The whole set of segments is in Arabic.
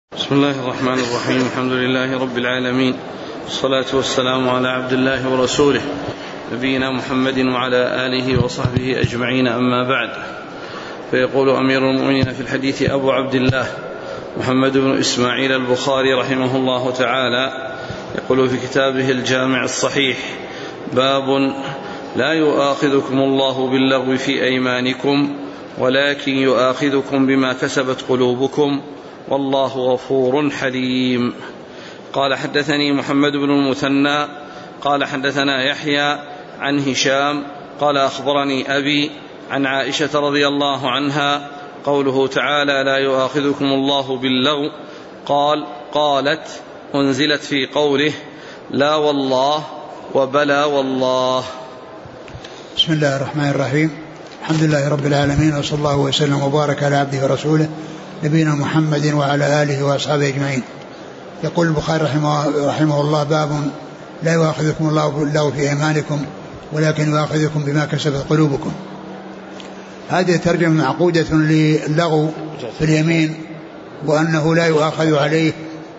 بسم الله الرحمن الرحيم. الحمد لله رب العالمين، والصلاة والسلام على عبد الله ورسوله نبينا محمد وعلى آله وصحبه أجمعين، أما بعد. فيقول أمير المؤمنين في الحديث أبو عبد الله محمد بن إسماعيل البخاري رحمه الله تعالى، يقول في كتابه الجامع الصحيح: باب لا يؤاخذكم الله باللغو في أيمانكم ولكن يؤاخذكم بما كسبت قلوبكم والله غفور حليم. قال: حدثني محمد بن المثنى قال حدثنا يحيى عن هشام قال: أخبرني أبي عن عائشة رضي الله عنها قوله تعالى: لا يؤاخذكم الله باللغو. قالت: أنزلت في قوله: لا والله وبلا والله. بسم الله الرحمن الرحيم. الحمد لله رب العالمين، وصلى الله وسلم وبارك على عبده ورسوله نبينا محمد وعلى آله وأصحابه أجمعين. يقول البخاري رحمه الله: باب لا يؤاخذكم الله باللغو في أيمانكم ولكن يؤاخذكم بما كسبت قلوبكم. هذه ترجمة معقودة للغو في اليمين، وأنه لا يؤاخذ عليه،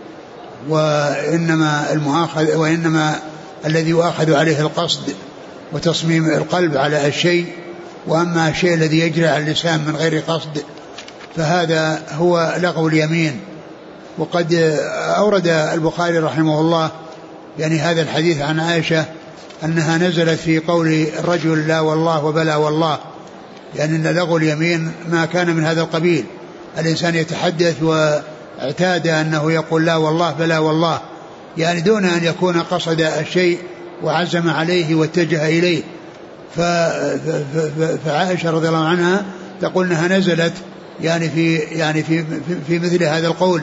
وإنما الذي يؤاخذ عليه القصد وتصميم القلب على الشيء، وأما الشيء الذي يجري على اللسان من غير قصد فهذا هو لغو اليمين. وقد أورد البخاري رحمه الله يعني هذا الحديث عن عائشة أنها نزلت في قول الرجل: لا والله وبلا والله، يعني أن لغو اليمين ما كان من هذا القبيل. الإنسان يتحدث واعتاد أنه يقول لا والله بلا والله، يعني دون أن يكون قصد الشيء وعزم عليه واتجه إليه. فعائشة رضي الله عنها تقول أنها نزلت يعني في مثل هذا القول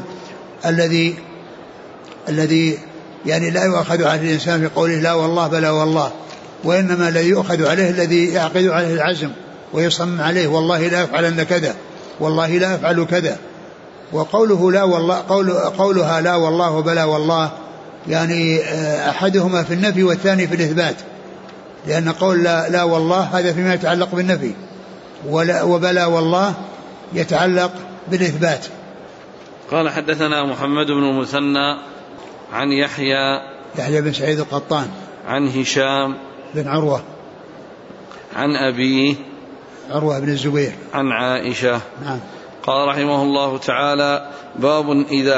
الذي يعني لا يؤخذ عليه الإنسان في قوله لا والله بلا والله، وإنما الذي يؤخذ عليه الذي يعقد عليه العزم ويصمم عليه: والله لا أفعلن كذا، والله لا أفعل كذا. وقوله لا والله قولها لا والله وبلا والله يعني أحدهما في النفي والثاني في الإثبات، لأن قول لا والله هذا فيما يتعلق بالنفي، وبلا والله يتعلق بالإثبات. قال: حدثنا محمد بن المثنى عن يحيى بن سعيد القطان عن هشام بن عروة عن أبيه عروة بن الزبير عن عائشة. نعم. قال رحمه الله تعالى: باب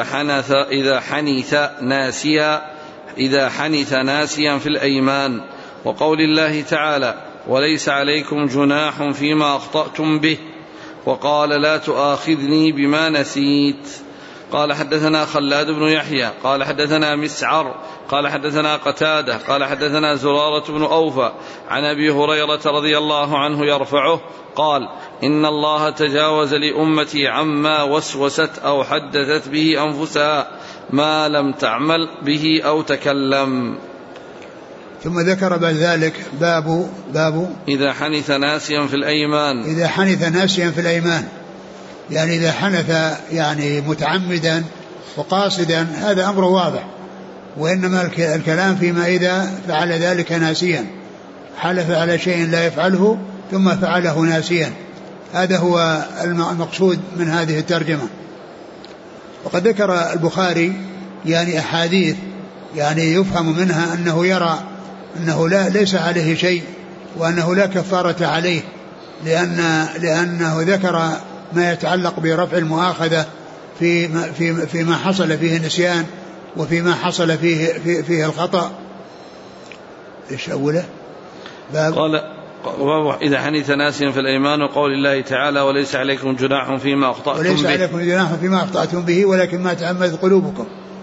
إذا حنث ناسيا في الأيمان، وقول الله تعالى: وليس عليكم جناح فيما أخطأتم به، وقال: لا تؤاخذني بما نسيت. قال: حدثنا خلاد بن يحيى قال حدثنا مسعر قال حدثنا قتادة قال حدثنا زرارة بن أوفى عن أبي هريرة رضي الله عنه يرفعه قال: إن الله تجاوز لأمتي عما وسوست أو حدثت به أنفسها ما لم تعمل به أو تكلم. ثم ذكر بعد ذلك باب إذا حنث ناسيا في الأيمان. إذا حنث ناسيا في الأيمان، يعني إذا حنث يعني متعمدا وقاصدا هذا أمر واضح، وإنما الكلام فيما إذا فعل ذلك ناسيا، حلف على شيء لا يفعله ثم فعله ناسيا، هذا هو المقصود من هذه الترجمة. وقد ذكر البخاري يعني أحاديث يعني يفهم منها أنه يرى أنه ليس عليه شيء، وأنه لا كفارة عليه، لأنه ذكر ما يتعلق برفع المؤاخذة فيما حصل فيه النسيان وفيما حصل فيه الخطأ. إيش أوله؟ قال: إذا حنث ناسيا في الأيمان، وقول الله تعالى: وليس عليكم جناح فيما أخطأتم به. وليس عليكم جناح فيما أخطأتم به ولكن ما تعمدت قلوبكم،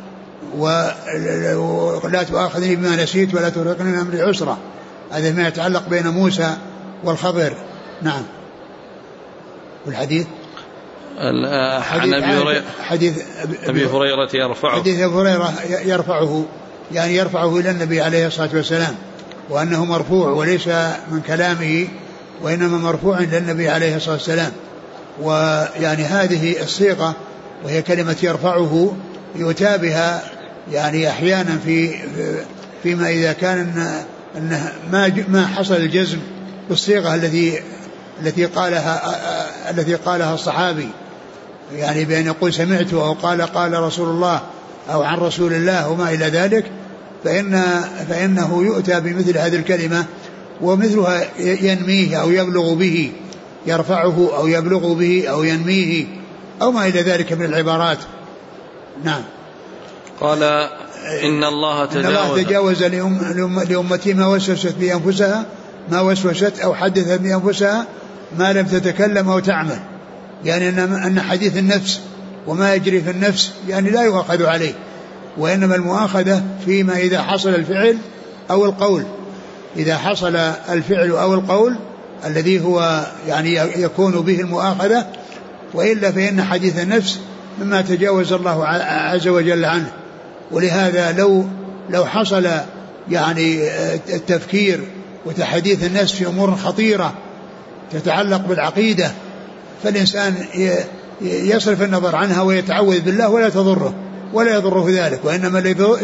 ولا تؤاخذني بما نسيت ولا ترهقني من أمري عسرا. هذا ما يتعلق بين موسى والخضر. نعم. والحديث عن حديث أبي هريرة يرفعه، حديث أبي هريرة يرفعه، يعني يرفعه إلى النبي عليه الصلاة والسلام، وأنه مرفوع وليس من كلامه وإنما مرفوع إلى النبي عليه الصلاة والسلام. ويعني هذه الصيغة وهي كلمة يرفعه يؤتى بها يعني أحيانا فيما إذا كان أنه ما حصل الجزم بالصيغة التي قالها الصحابي، يعني بأن يقول سمعت أو قال رسول الله أو عن رسول الله وما إلى ذلك، فإنه يؤتى بمثل هذه الكلمة ومثلها ينميه أو يبلغ به، يرفعه أو يبلغ به أو ينميه أو ما إلى ذلك من العبارات. نعم. قال إن الله تجاوز لأمتي ما وسوست أو حدثت بأنفسها ما لم تتكلم أو تعمل، يعني أن حديث النفس وما يجري في النفس يعني لا يؤخذ عليه، وإنما المؤاخذة فيما إذا حصل الفعل أو القول، إذا حصل الفعل أو القول الذي هو يعني يكون به المؤاخذة، وإلا فإن حديث النفس مما تجاوز الله عز وجل عنه. ولهذا لو حصل يعني التفكير وتحديث النفس في أمور خطيرة تتعلق بالعقيدة، فالإنسان يصرف النظر عنها ويتعوذ بالله ولا يضره ذلك، وإنما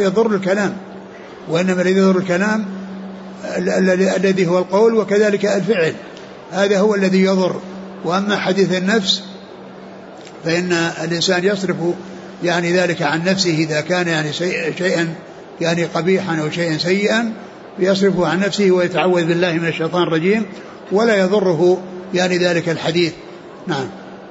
الذي يضر الكلام الذي هو القول وكذلك الفعل، هذا هو الذي يضر. وأما حديث النفس فإن الإنسان يصرف يعني ذلك عن نفسه إذا كان يعني شيئا يعني قبيحا أو شيئا سيئا، يصرفه عن نفسه ويتعوذ بالله من الشيطان الرجيم ولا يضره يعني ذلك الحديث. نعم.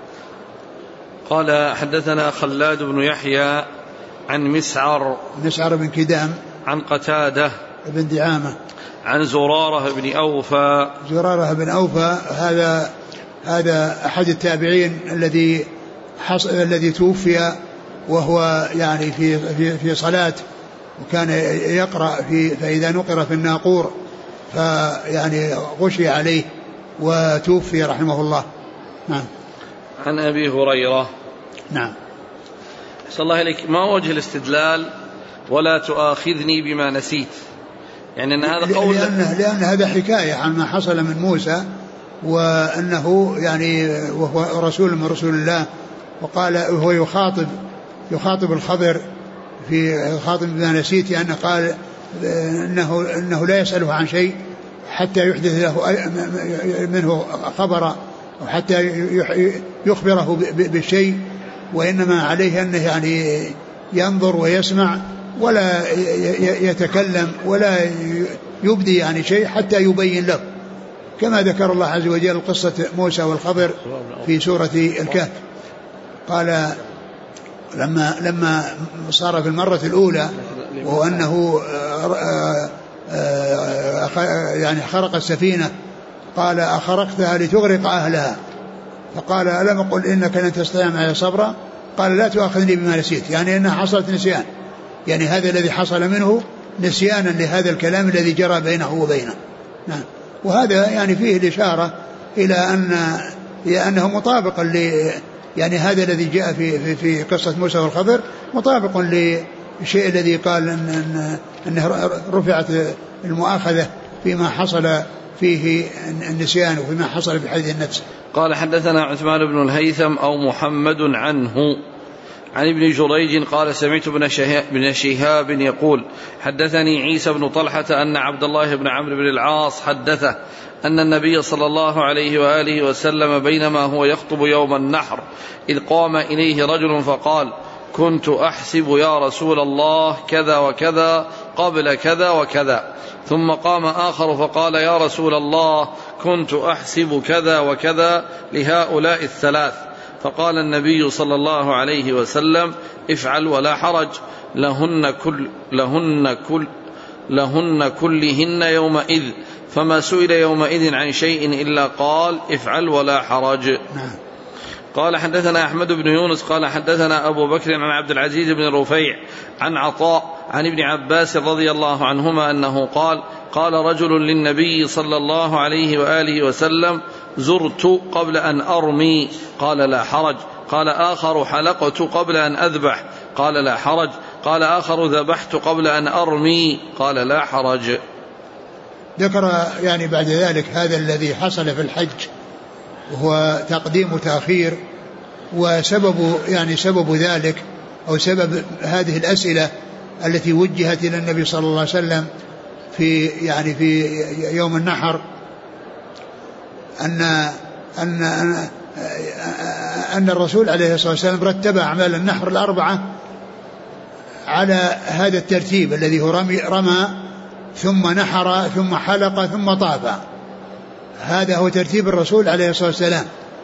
قال حدثنا خلاد بن يحيى عن مسعر بن كدام عن قتادة بن دعامة عن زرارة بن أوفى هذا أحد التابعين الذي توفي وهو يعني في صلاة، وكان يقرأ فإذا نقر في الناقور فيعني غشي عليه وتوفي رحمه الله. نعم. عن أبي هريرة. نعم. أحسن الله إليك، ما وجه الاستدلال ولا تؤاخذني بما نسيت؟ يعني أن هذا قول لأن هذا حكاية عن ما حصل من موسى، وأنه يعني وهو رسول من رسول الله، وقال وهو يخاطب الخضر في خاطب بما نسيت، يعني قال إنه لا يسأله عن شيء حتى يحدث له منه خبر أو حتى يخبره بالشيء، وإنما عليه أنه يعني ينظر ويسمع ولا يتكلم ولا يبدي يعني شيء حتى يبين له، كما ذكر الله عز وجل قصة موسى والخضر في سورة الكهف. قال لما صار في المرة الأولى وهو أنه يعني خرق السفينة، قال أخرقتها لتغرق أهلها، فقال ألم أقل إنك لن تستطيع معي صبرا، قال لا تؤاخذني بما نسيت، يعني أنها حصلت نسيان، يعني هذا الذي حصل منه نسيانا لهذا الكلام الذي جرى بينه وبينه. نعم. وهذا يعني فيه الإشارة إلى أنه مطابق يعني هذا الذي جاء في قصة موسى والخضر مطابق للشيء الذي قال أنه رفعت المؤاخذة فيما حصل فيه النسيان وفيما حصل في حديث النفس. قال حدثنا عثمان بن الهيثم أو محمد عنه عن ابن جريج قال سمعت ابن شهاب يقول حدثني عيسى بن طلحة أن عبد الله بن عمرو بن العاص حدثه أن النبي صلى الله عليه وآله وسلم بينما هو يخطب يوم النحر إذ قام إليه رجل فقال كنت أحسب يا رسول الله كذا وكذا قبل كذا وكذا، ثم قام آخر فقال يا رسول الله كنت أحسب كذا وكذا لهؤلاء الثلاث، فقال النبي صلى الله عليه وسلم افعل ولا حرج لهن كلهن يومئذ، فما سئل يومئذ عن شيء إلا قال افعل ولا حرج. قال حدثنا أحمد بن يونس قال حدثنا أبو بكر عن عبد العزيز بن رفيع عن عطاء عن ابن عباس رضي الله عنهما أنه قال رجل للنبي صلى الله عليه وآله وسلم زرت قبل أن أرمي قال لا حرج، قال آخر حلقت قبل أن أذبح قال لا حرج، قال آخر ذبحت قبل أن أرمي قال لا حرج. ذكر يعني بعد ذلك هذا الذي حصل في الحج وهو تقديم وتأخير، سبب ذلك أو سبب هذه الأسئلة التي وجهت إلى النبي صلى الله عليه وسلم في يوم النحر أن الرسول عليه الصلاة والسلام رتب أعمال النحر الأربعة على هذا الترتيب الذي هو رمى ثم نحر ثم حلق ثم طاف. هذا هو ترتيب الرسول عليه الصلاة والسلام.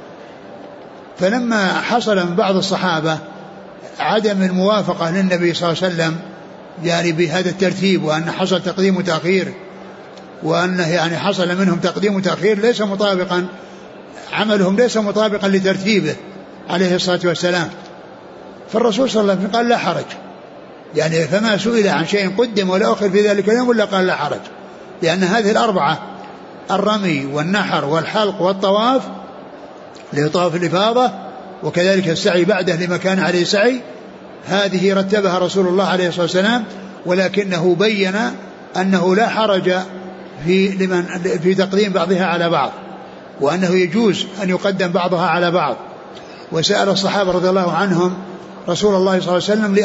فلما حصل من بعض الصحابة عدم الموافقة للنبي صلى الله عليه وسلم يعني بهذا الترتيب، وأن حصل تقديم وتأخير، وأنه يعني حصل منهم تقديم وتأخير ليس مطابقا، عملهم ليس مطابقا لترتيبه عليه الصلاة والسلام، فالرسول صلى الله عليه وسلم قال لا حرج، يعني فما سئل عن شيء قدم ولا أخر في ذلك اليوم ولا قال لا حرج، لأن هذه الأربعة الرمي والنحر والحلق والطواف لطواف الإفاضة وكذلك السعي بعده لما كان عليه سعي، هذه رتبها رسول الله عليه الصلاة والسلام، ولكنه بين أنه لا حرج في تقديم بعضها على بعض، وأنه يجوز أن يقدم بعضها على بعض. وسأل الصحابة رضي الله عنهم رسول الله صلى الله عليه وسلم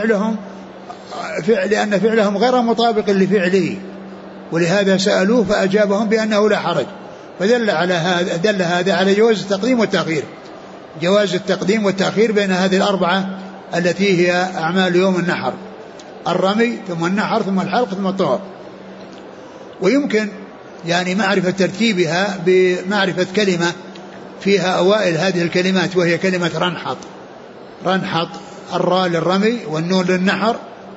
لأن فعلهم غير مطابق لفعله، ولهذا سألوه فأجابهم بأنه لا حرج، فدل هذا على جواز التقديم والتأخير، جواز التقديم والتأخير بين هذه الأربعة التي هي أعمال يوم النحر: الرمي ثم النحر ثم الحلق ثم الطواف. ويمكن يعني معرفة ترتيبها بمعرفة كلمة فيها أوائل هذه الكلمات، وهي كلمة رنحط، الراء للرمي والنون للنحر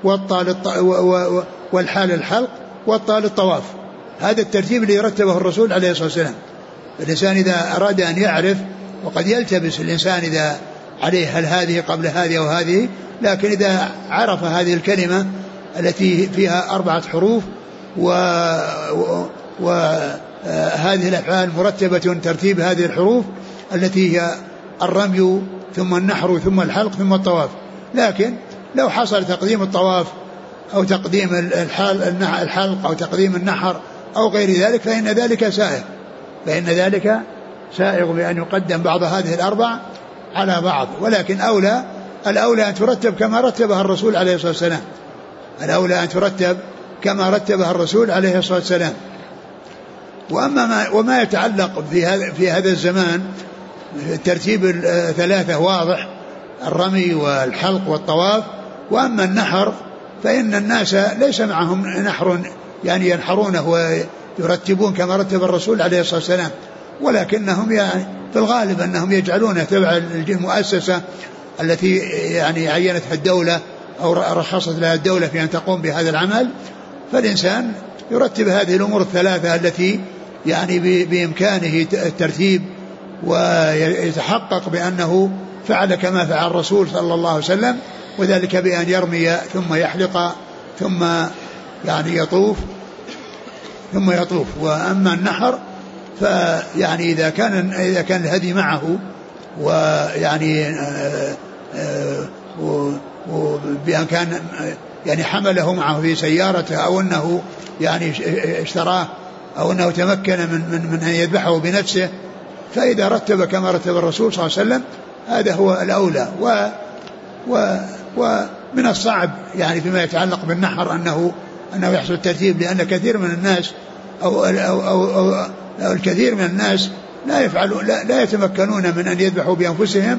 والحال الحلق والطاء للطواف. هذا الترتيب اللي رتبه الرسول عليه الصلاة والسلام. الإنسان إذا أراد أن يعرف، وقد يلتبس الإنسان إذا عليه هل هذه قبل هذه أو هذه، لكن إذا عرف هذه الكلمة التي فيها 4 حروف وهذه الأفعال مرتبة ترتيب هذه الحروف التي هي الرمي ثم النحر ثم الحلق ثم الطواف. لكن لو حصل تقديم الطواف أو تقديم الحلق أو تقديم النحر أو غير ذلك فإن ذلك سائغ بأن يقدم بعض هذه الأربع على بعض، ولكن الأولى أن ترتب كما رتبها الرسول عليه الصلاة والسلام، الأولى أن ترتب كما رتبها الرسول عليه الصلاة والسلام. وما يتعلق في هذا الزمان ترتيب الثلاثة واضح: الرمي والحلق والطواف. وأما النحر فإن الناس ليس معهم نحر يعني ينحرونه ويرتبون كما رتب الرسول عليه الصلاة والسلام، ولكنهم يعني في الغالب أنهم يجعلونه تبع المؤسسة التي يعني عينتها الدولة أو رخصت لها الدولة في أن تقوم بهذا العمل. فالإنسان يرتب هذه الأمور الثلاثة التي يعني بإمكانه الترتيب، ويتحقق بأنه فعل كما فعل الرسول صلى الله عليه وسلم، وذلك بأن يرمي ثم يحلق ثم يعني يطوف. وأما النحر فيعني إذا كان الهدي معه ويعني وبأن كان يعني حمله معه في سيارته أو أنه يعني اشتراه أو أنه تمكن من أن يذبحه بنفسه، فإذا رتب كما رتب الرسول صلى الله عليه وسلم هذا هو الأولى. ومن الصعب يعني فيما يتعلق بالنحر أنه يحصل الترتيب، لأن كثير من الناس أو الكثير من الناس لا يتمكنون من أن يذبحوا بأنفسهم،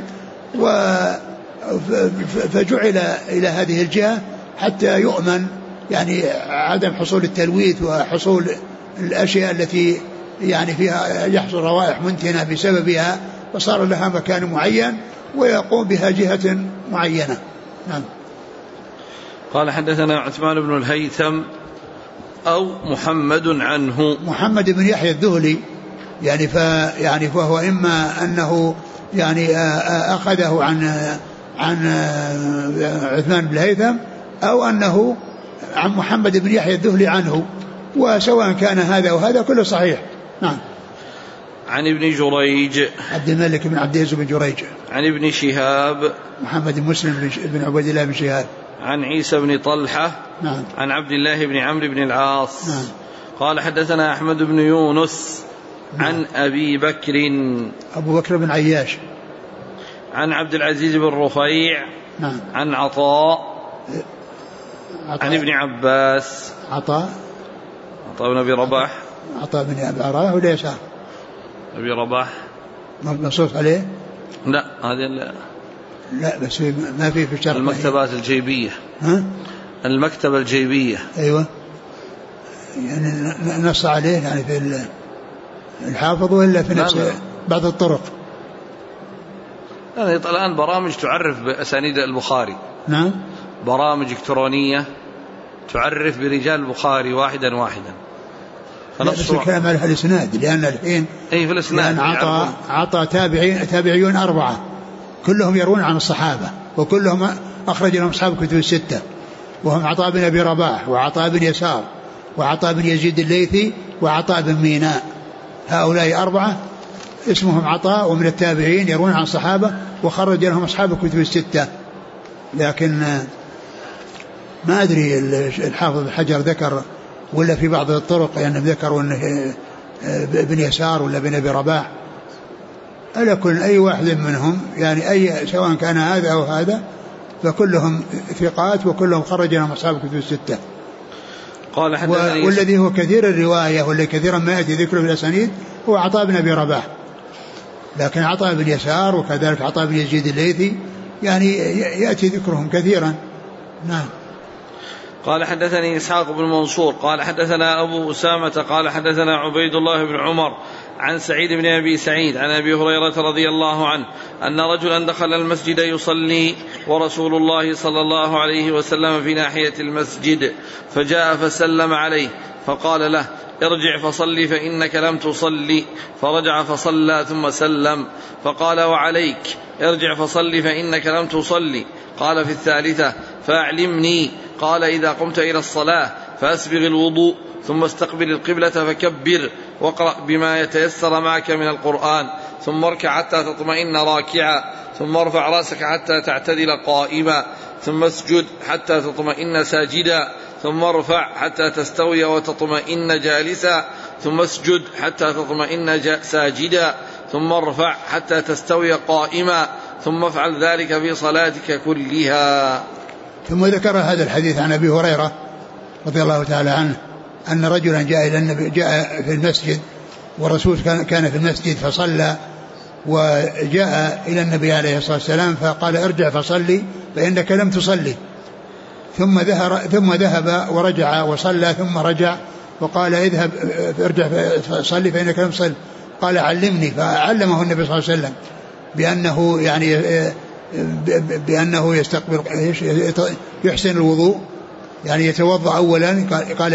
فجعل إلى هذه الجهة حتى يؤمن يعني عدم حصول التلويث وحصول الأشياء التي يعني فيها يحصل روائح منتنة بسببها، وصار لها مكان معين ويقوم بها جهة معينة. نعم. قال حدثنا عثمان بن الهيثم أو محمد عنه، محمد بن يحيى الذهلي يعني فهو إما أنه يعني أخذه عن عثمان بن الهيثم أو أنه عن محمد بن يحيى الذهلي عنه، وسواء كان هذا وهذا كله صحيح. نعم. عن ابن جريج عبد الملك بن عبد العزيز بن جريج. عن ابن شهاب محمد بن مسلم بن عبيد الله بن شهاب. عن عيسى بن طلحة. نعم. عن عبد الله بن عمرو بن العاص. نعم. قال حدثنا أحمد بن يونس. نعم. عن أبي بكر أبو بكر بن عياش. عن عبد العزيز بن رفيع. نعم. عن عطاء عن ابن عباس. عطاء بن أبي رباح. عطاء بن أبي رباح وليس أبي رباح منصوص عليه. لا هذه لا بس ما في الشرح. المكتبات الجيبية. المكتبة الجيبية. أيوة يعني نص عليه يعني في الحافظ ولا في نفس بعض الطرق. يعني الآن برامج تعرف بأسانيد البخاري. نعم. برامج إلكترونية تعرف برجال البخاري واحدا واحدا. بس الكلام على الإسناد لأن الحين أي في الإسناد عطى تابعيون 4 كلهم يروون عن الصحابة وكلهم أخرج لهم أصحاب كتب الستة وهم عطاء بن أبي رباح وعطاء بن يسار وعطاء بن يزيد الليثي وعطاء بن ميناء. هؤلاء 4 اسمهم عطاء ومن التابعين يروون عن الصحابة وخرج لهم أصحاب كتب الستة. لكن ما أدري الحافظ بن حجر ذكر ولا في بعض الطرق يعني ذكروا أنه بن يسار ولا بن أبي رباح. على كل أي واحد منهم يعني أي سواء كان هذا أو هذا فكلهم ثقات وكلهم خرج لهم أصحاب كتب الستة. والذي هو كثير الرواية والذي كثيرا ما يأتي ذكره في الأسانيد هو عطاء بن أبي رباح. لكن عطاء بن يسار وكذلك عطاء بن يزيد الليثي يعني يأتي ذكرهم كثيرا. نعم. قال حدثني إسحاق بن منصور قال حدثنا أبو أسامة قال حدثنا عبيد الله بن عمر عن سعيد بن أبي سعيد عن أبي هريرة رضي الله عنه أن رجلا دخل المسجد يصلي ورسول الله صلى الله عليه وسلم في ناحية المسجد فجاء فسلم عليه فقال له ارجع فصلي فإنك لم تصلي فرجع فصلى ثم سلم فقال وعليك ارجع فصلي فإنك لم تصلي. قال في الثالثة فأعلمني. قال إذا قمت إلى الصلاة فأسبغ الوضوء ثم استقبل القبلة فكبر واقرأ بما يتيسر معك من القرآن ثم اركع حتى تطمئن راكعا ثم ارفع رأسك حتى تعتدل قائما ثم اسجد حتى تطمئن ساجدا ثم ارفع حتى تستوي وتطمئن جالسا ثم اسجد حتى تطمئن ساجدا ثم ارفع حتى تستوي قائما ثم افعل ذلك في صلاتك كلها. ثم ذكر هذا الحديث عن أبي هريرة رضي الله تعالى عنه أن رجلا جاء إلى النبي جاء في المسجد والرسول كان في المسجد فصلى وجاء إلى النبي عليه الصلاة والسلام فقال ارجع فصلي فإنك لم تصلي ثم ذهب ورجع وصلى ثم رجع وقال اذهب ارجع فصلي فإنك لم تصلي. قال علمني فعلمه النبي صلى الله عليه وسلم بأنه يستقبل يحسن الوضوء يعني يتوضأ أولا. قال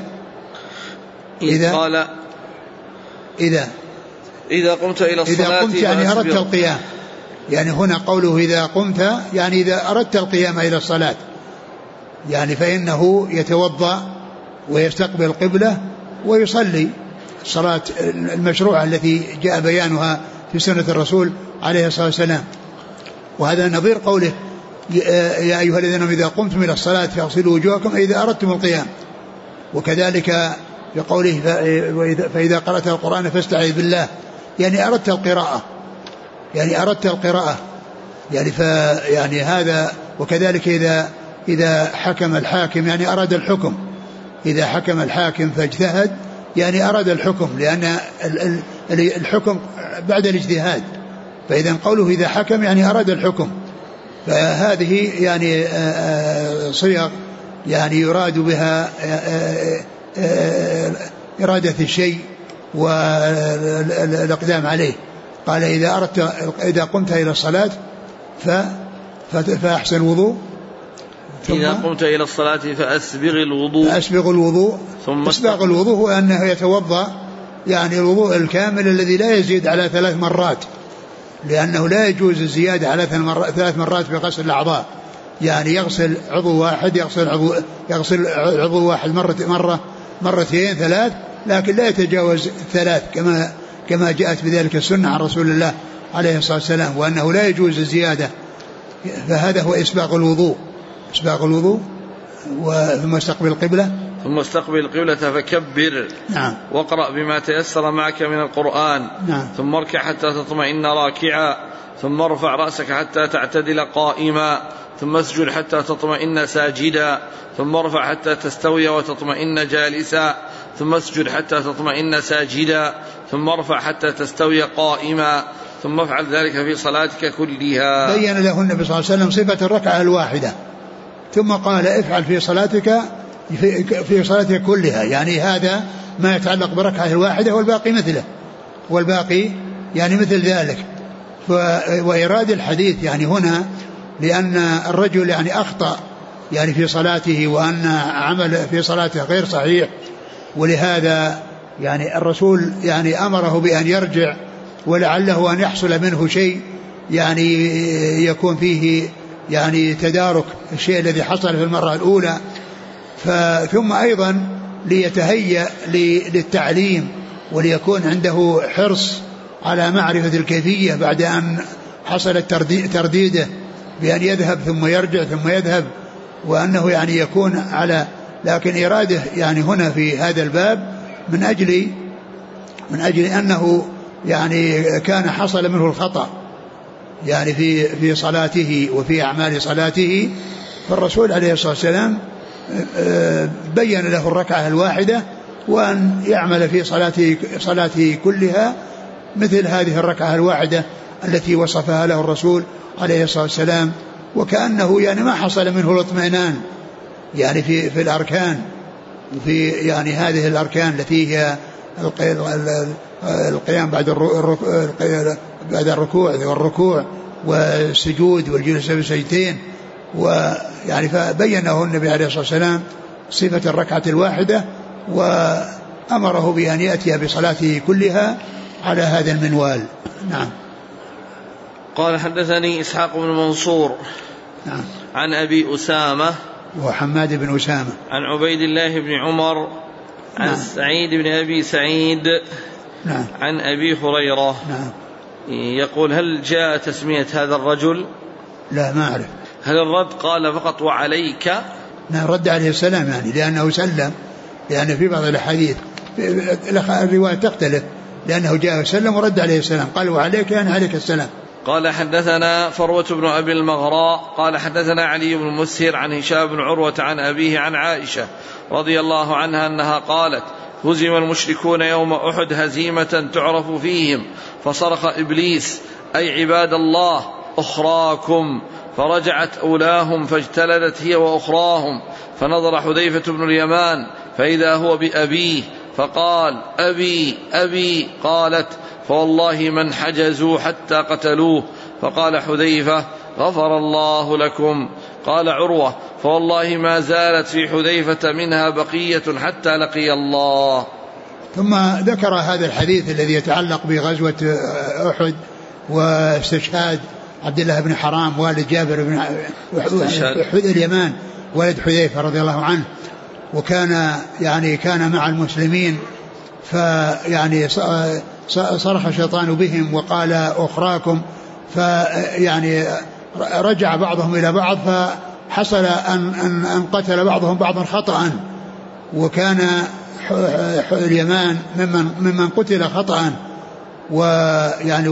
إذا قمت إلى الصلاة إذا قمت يعني أردت القيام يعني هنا قوله إذا قمت يعني إذا أردت القيام إلى الصلاة يعني فإنه يتوضأ ويستقبل القبلة ويصلي الصلاة المشروعة التي جاء بيانها في سنة الرسول عليه الصلاة والسلام. وهذا نظير قوله يا أيها الذين إذا قمتم إلى الصلاة فاغسلوا وجوهكم إذا أردتم القيام. وكذلك بقوله فإذا قرأت القرآن فاستعذ بالله يعني أردت القراءة يعني هذا. وكذلك إذا حكم الحاكم يعني أراد الحكم. إذا حكم الحاكم فاجتهد يعني أراد الحكم لأن الحكم بعد الاجتهاد. فإذا قوله إذا حكم يعني أراد الحكم. فهذه يعني صيغ يعني يراد بها إرادة الشيء والإقدام عليه. قال إذا قمت إلى الصلاة فأحسن الوضوء إذا قمت إلى الصلاة فأسبغ الوضوء ثم أسبغ الوضوء هو أنه يتوضأ يعني الوضوء الكامل الذي لا يزيد على 3 مرات لأنه لا يجوز الزيادة على 3 مرات في غسل الأعضاء. يعني يغسل عضو واحد يغسل عضو واحد مرتين 3 لكن لا يتجاوز 3 كما جاءت بذلك السنة عن رسول الله عليه الصلاة والسلام وأنه لا يجوز الزيادة. فهذا هو إسباغ الوضوء ثم استقبل القبلة فكبر. نعم. واقرأ بما تيسر معك من القرآن. نعم. ثم اركع حتى تطمئن راكعا ثم ارفع رأسك حتى تعتدل قائما ثم اسجد حتى تطمئن ساجدا ثم ارفع حتى تستوي وتطمئن جالسا ثم اسجد حتى تطمئن ساجدا ثم ارفع حتى تستوي قائما ثم افعل ذلك في صلاتك كلها. بين له النبي صلى الله عليه وسلم صفة الركعة الواحدة، ثم قال افعل في صلاتك كلها، يعني هذا ما يتعلق بركعة الواحدة والباقي مثله، والباقي يعني مثل ذلك. وإراد الحديث يعني هنا لأن الرجل يعني أخطأ يعني في صلاته، وأن عمل في صلاته غير صحيح، ولهذا يعني الرسول يعني أمره بأن يرجع، ولعله أن يحصل منه شيء يعني يكون فيه يعني تدارك الشيء الذي حصل في المرة الأولى. ثم أيضا ليتهيأ للتعليم، وليكون عنده حرص على معرفة الكيفية بعد أن حصل ترديده بأن يذهب ثم يرجع ثم يذهب، وأنه يعني يكون على، لكن إراده يعني هنا في هذا الباب من أجل أنه يعني كان حصل منه الخطأ يعني في صلاته وفي أعمال صلاته، فالرسول عليه الصلاة والسلام بين له الركعة الواحدة، وأن يعمل في صلاته كلها مثل هذه الركعة الواحدة التي وصفها له الرسول عليه الصلاة والسلام. وكأنه يعني ما حصل منه الاطمئنان يعني في الأركان، وفي يعني هذه الأركان التي هي القيام بعد الركوع والركوع والسجود والجلوس بالسجدتين، ويعني فبينه النبي عليه الصلاة والسلام صفة الركعة الواحدة، وأمره بأن يأتي بصلاته كلها على هذا المنوال. نعم. قال حدثني إسحاق بن منصور نعم. عن أبي أسامة وحماد بن أسامة عن عبيد الله بن عمر عن نعم. سعيد بن أبي سعيد نعم. عن أبي هريرة نعم. يقول هل جاء تسمية هذا الرجل؟ لا ما أعرف. هل الرد قال فقط وعليك؟ نعم رد عليه السلام يعني لأنه سلم، لأن في بعض الحديث الرواية تختلف، لأنه جاء وسلم ورد عليه السلام، قال وعليك يعني عليك السلام. قال حدثنا فروة بن أبي المغراء قال حدثنا علي بن مسهر عن هشام بن عروة عن أبيه عن عائشة رضي الله عنها أنها قالت هزم المشركون يوم أحد هزيمة تعرف فيهم، فصرخ إبليس أي عباد الله أخراكم، فرجعت أولاهم فاجتلدت هي وأخراهم، فنظر حذيفة بن اليمان فإذا هو بأبيه فقال أبي أبي، قالت فوالله من حجزوا حتى قتلوه، فقال حذيفة غفر الله لكم. قال عروة فوالله ما زالت في حذيفة منها بقية حتى لقي الله. ثم ذكر هذا الحديث الذي يتعلق بغزوة أحد واستشهاد عبد الله بن حرام والد جابر بن اليمان والد حذيفة رضي الله عنه، وكان يعني كان مع المسلمين، فيعني صرخ الشيطان بهم وقال أخراكم، فيعني رجع بعضهم إلى بعض، فحصل أن قتل بعضهم بعضا خطأ، وكان اليمان ممن قتل خطأ، ويعني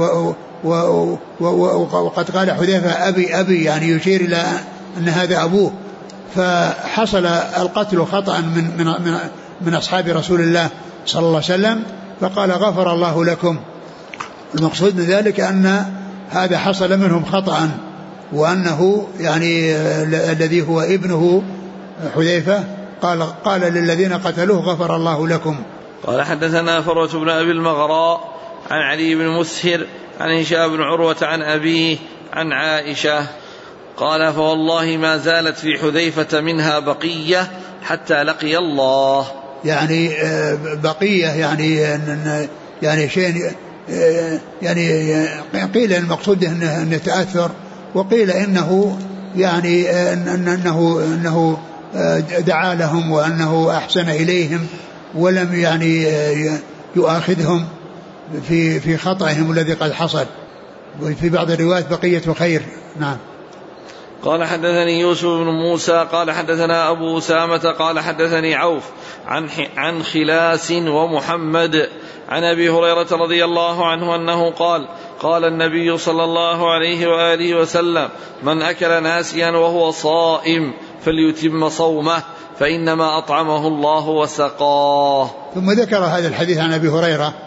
وقد قال حذيفة أبي أبي يعني يشير إلى أن هذا أبوه، فحصل القتل خطأ من أصحاب رسول الله صلى الله عليه وسلم، فقال غفر الله لكم. المقصود من ذلك أن هذا حصل منهم خطأ، وأنه يعني الذي هو ابنه حذيفة قال للذين قتلوه غفر الله لكم. قال حدثنا فروة بن أبي المغراء عن علي بن مسهر عن هشام بن عروة عن أبيه عن عائشة قال فوالله ما زالت في حذيفة منها بقية حتى لقي الله. يعني بقية يعني شيء يعني قيل المقصود انه تأثر، وقيل انه يعني انه دعا لهم وانه احسن اليهم ولم يعني يؤاخذهم في خطأهم الذي قد حصل، وفي بعض الروايات بقية خير. نعم. قال حدثني يوسف بن موسى قال حدثنا أبو أسامة قال حدثني عوف عن خلاس ومحمد عن أبي هريرة رضي الله عنه أنه قال قال النبي صلى الله عليه وآله وسلم من أكل ناسيا وهو صائم فليتم صومه فإنما أطعمه الله وسقاه. ثم ذكر هذا الحديث عن أبي هريرة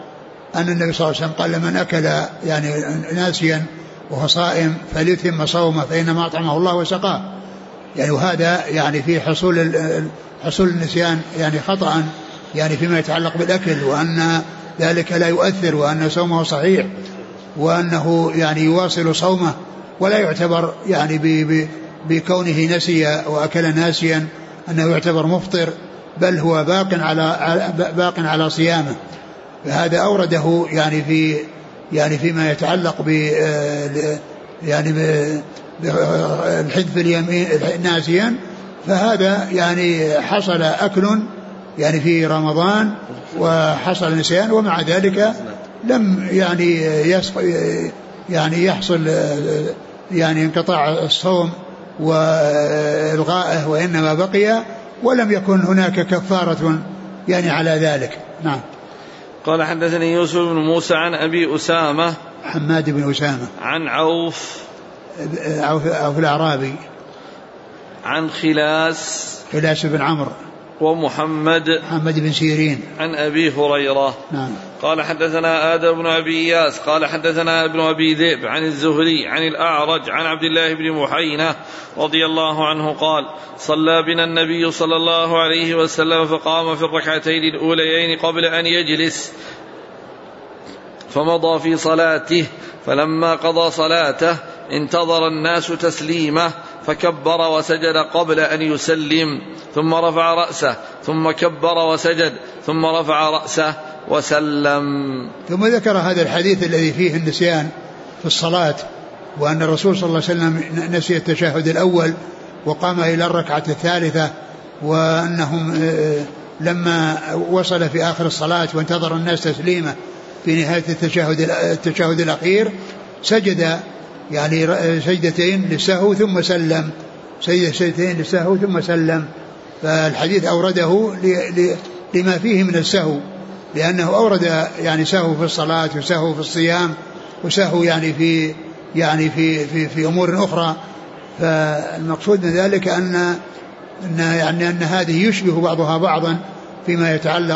أن النبي صلى الله عليه وسلم قال لمن أكل يعني ناسيا وهو صائم فليتم صومه فإنما أطعمه الله وسقاه. يعني وهذا يعني في حصول النسيان يعني خطأ يعني فيما يتعلق بالأكل، وأن ذلك لا يؤثر، وأن صومه صحيح، وأنه يعني يواصل صومه، ولا يعتبر يعني بكونه نسي وأكل ناسيا أنه يعتبر مفطر، بل هو باق على صيامه. فهذا أورده يعني فيما يتعلق يعني بالحذف اليمين ناسيا، فهذا يعني حصل أكل يعني في رمضان وحصل نسيان، ومع ذلك لم يعني يحصل يعني انقطاع الصوم وإلغائه، وإنما بقي ولم يكن هناك كفارة يعني على ذلك. نعم. قال حدثني يوسف بن موسى عن أبي أسامة حماد بن أسامة عن عوف الأعرابي عن خلاس بن عمرو ومحمد بن سيرين عن أبي هريرة. نعم. قال حدثنا آدم بن أبي إياس قال حدثنا ابن أبي ذئب عن الزهري عن الأعرج عن عبد الله بن محينة رضي الله عنه قال صلى بنا النبي صلى الله عليه وسلم فقام في الركعتين الأوليين قبل أن يجلس فمضى في صلاته، فلما قضى صلاته انتظر الناس تسليمه فكبر وسجد قبل أن يسلم، ثم رفع رأسه ثم كبر وسجد ثم رفع رأسه وسلم. ثم ذكر هذا الحديث الذي فيه النسيان في الصلاة، وأن الرسول صلى الله عليه وسلم نسي التشهد الأول وقام إلى الركعة الثالثة، وأنهم لما وصل في آخر الصلاة وانتظر الناس تسليمه في نهاية التشهد الأخير سجد يعني سجدتين للسهو ثم سلم، سجدتين للسهو ثم سلم. فالحديث أورده لما فيه من السهو، لأنه أورد يعني سهو في الصلاة وسهو في الصيام وسهو في أمور أخرى. فالمقصود من ذلك أن هذه يشبه بعضها بعضا فيما يتعلق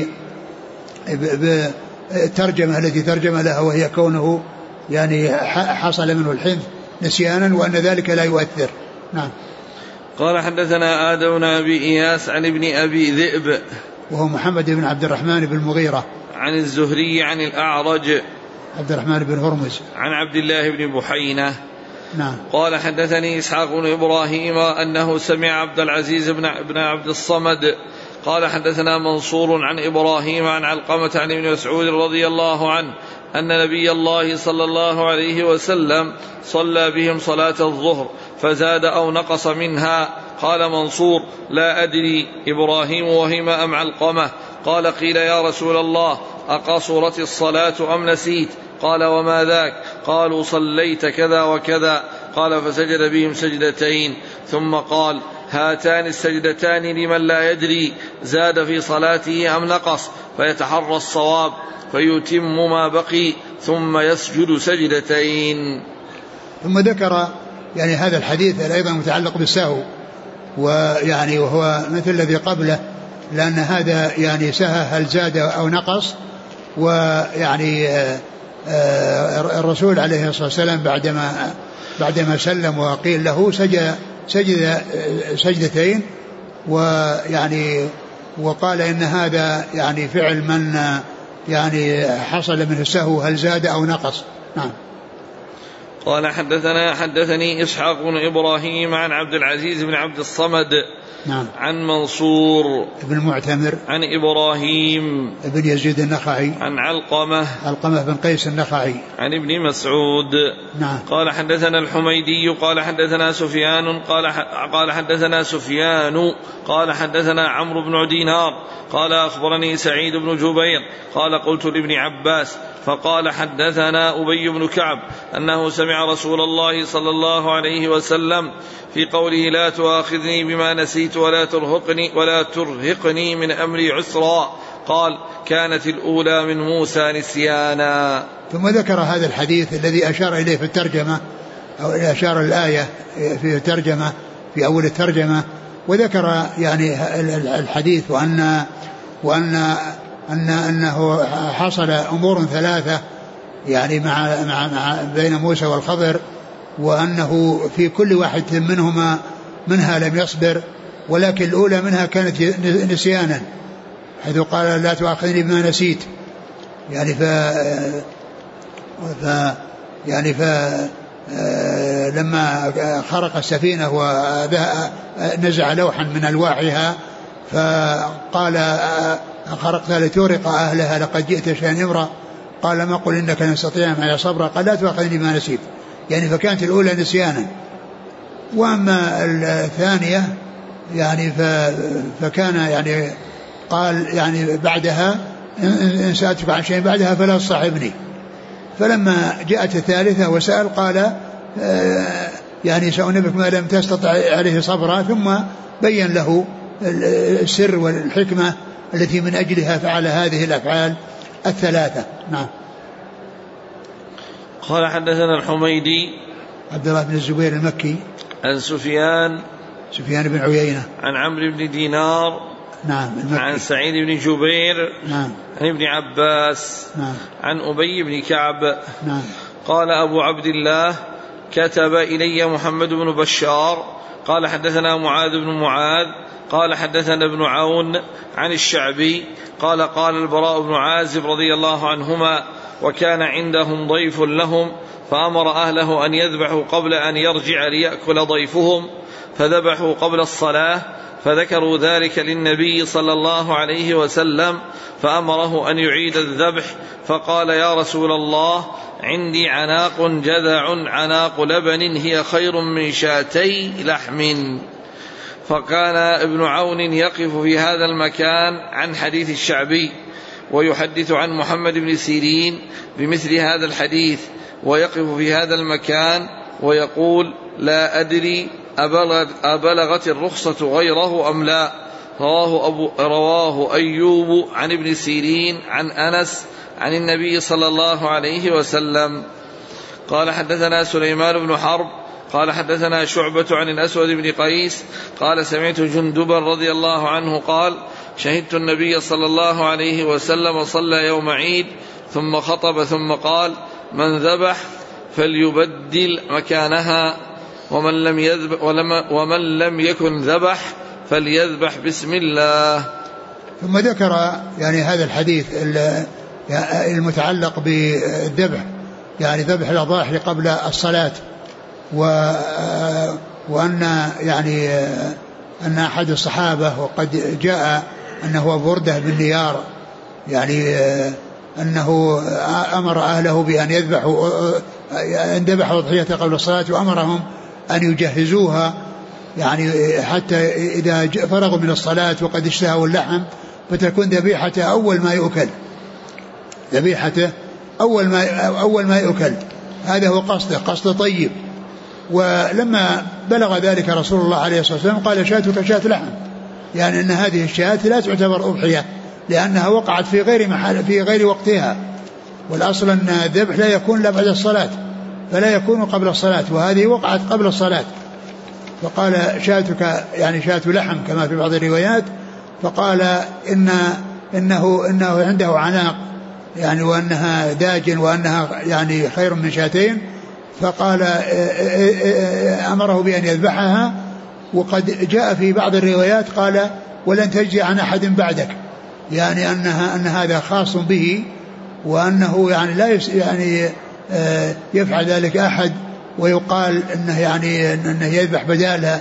بالترجمة التي ترجم لها، وهي كونه يعني حصل منه الحنث نسيانا، وأن ذلك لا يؤثر. نعم. قال حدثنا آدم بن أبي إياس عن ابن أبي ذئب وهو محمد بن عبد الرحمن بن المغيرة عن الزهري عن الأعرج عبد الرحمن بن هرمز عن عبد الله بن بحينة. نعم. قال حدثني إسحاق بن إبراهيم أنه سمع عبد العزيز بن عبد الصمد قال حدثنا منصور عن إبراهيم عن علقمة عن ابن مسعود رضي الله عنه أن نبي الله صلى الله عليه وسلم صلى بهم صلاة الظهر فزاد أو نقص منها. قال منصور لا أدري إبراهيم وهم أم علقمة. قال قيل يا رسول الله أقصرت الصلاة أم نسيت؟ قال وما ذاك؟ قالوا صليت كذا وكذا. قال فسجد بهم سجدتين ثم قال هاتان السجدتان لمن لا يدري زاد في صلاته أم نقص، فيتحرى الصواب فيتم ما بقي ثم يسجد سجدتين. ثم ذكر يعني هذا الحديث أيضا متعلق بالسهو، ويعني وهو مثل الذي قبله، لأن هذا يعني سهى هل زاد أو نقص. ويعني الرسول عليه الصلاة والسلام بعدما سلم وقيل له سجد سجدتين، ويعني وقال إن هذا يعني فعل من يعني حصل منه السهو هل زاد أو نقص. نعم. قال حدثني إسحاق بن إبراهيم عن عبد العزيز بن عبد الصمد. نعم. عن منصور بن معتمر عن إبراهيم بن يزيد النخعي عن علقمة بن قيس النخعي عن ابن مسعود. نعم. قال حدثنا الحميدي قال حدثنا سفيان قال حدثنا عمرو بن دينار قال أخبرني سعيد بن جبير قال قلت لابن عباس فقال حدثنا أبي بن كعب أنه سمع رسول الله صلى الله عليه وسلم في قوله لا تؤاخذني بما نسيت ولا ترهقني من أمري عسرا. قال كانت الأولى من موسى نسيانا. ثم ذكر هذا الحديث الذي أشار إليه في الترجمة، أو أشار الآية في الترجمة في أول الترجمة، وذكر يعني الحديث وأن أنه حصل أمور ثلاثة يعني مع بين موسى والخضر، وأنه في كل واحد منها لم يصبر، ولكن الأولى منها كانت نسيانا، حيث قال لا تؤاخذني بما نسيت، يعني لما خرق السفينة ونزع لوحا من ألواحها فقال خرقتها لتورق أهلها لقد جئت شيئا إمرا، قال ما قل إنك لن تستطيع معي صبرا، قال لا تؤاخذني بما نسيت، يعني فكانت الأولى نسيانا. وأما الثانية يعني فكان يعني قال يعني بعدها إن سألتك عن شيء بعدها فلا تصاحبني. فلما جاءت الثالثة وسأل قال يعني سأنبئك ما لم تستطع عليه صبرا، ثم بين له السر والحكمة التي من أجلها فعل هذه الأفعال الثلاثة. نعم. قال حدثنا الحميدي عبد الله بن الزبير المكي عن سفيان بن عيينة عن عمرو بن دينار نعم المكي عن سعيد بن جبير نعم عن ابن عباس نعم عن أبي بن كعب نعم. قال أبو عبد الله كتب إلي محمد بن بشار قال حدثنا معاذ بن معاذ قال حدثنا ابن عون عن الشعبي قال قال البراء بن عازب رضي الله عنهما وكان عندهم ضيف لهم فأمر أهله أن يذبحوا قبل أن يرجع ليأكل ضيفهم، فذبحوا قبل الصلاة، فذكروا ذلك للنبي صلى الله عليه وسلم فأمره أن يعيد الذبح، فقال يا رسول الله عندي عناق جذع عناق لبن هي خير من شاتي لحم. فكان ابن عون يقف في هذا المكان عن حديث الشعبي ويحدث عن محمد بن سيرين بمثل هذا الحديث، ويقف في هذا المكان ويقول لا أدري أبلغت الرخصة غيره أم لا. رواه أيوب عن ابن سيرين عن أنس عن النبي صلى الله عليه وسلم. قال حدثنا سليمان بن حرب قال حدثنا شعبة عن الأسود بن قيس قال سمعت جندبا رضي الله عنه قال شهدت النبي صلى الله عليه وسلم صلى يوم عيد ثم خطب ثم قال من ذبح فليبدل مكانها ومن لم يكن ذبح فليذبح بسم الله. ثم ذكر يعني هذا الحديث المتعلق بالذبح، يعني ذبح الأضاحي قبل الصلاة، وأن يعني أن أحد الصحابة وقد جاء أنه بردة بن نيار يعني أنه أمر أهله بأن يذبحوا أن ذبحوا أضحية قبل الصلاة، وأمرهم أن يجهزوها يعني حتى إذا فرغوا من الصلاة وقد اشتهوا اللحم فتكون ذبيحته أول ما يؤكل، ذبيحته أول ما يؤكل. هذا هو قصد طيب. ولما بلغ ذلك رسول الله عليه الصلاة والسلام قال شاتك شات لحم، يعني أن هذه الشاة لا تعتبر أضحية لأنها وقعت في غير محل في غير وقتها، والأصل أن الذبح لا يكون إلا بعد الصلاة فلا يكون قبل الصلاة، وهذه وقعت قبل الصلاة. فقال شاتك يعني شات لحم كما في بعض الروايات، فقال إنه عنده عناق يعني وأنها داجن وأنها يعني خير من شاتين، فقال أمره بأن يذبحها. وقد جاء في بعض الروايات قال ولن تجزي عن أحد بعدك، يعني أن هذا خاص به، وأنه يعني لا يعني يفعل ذلك أحد ويقال أنه يعني أنه يذبح بدالها،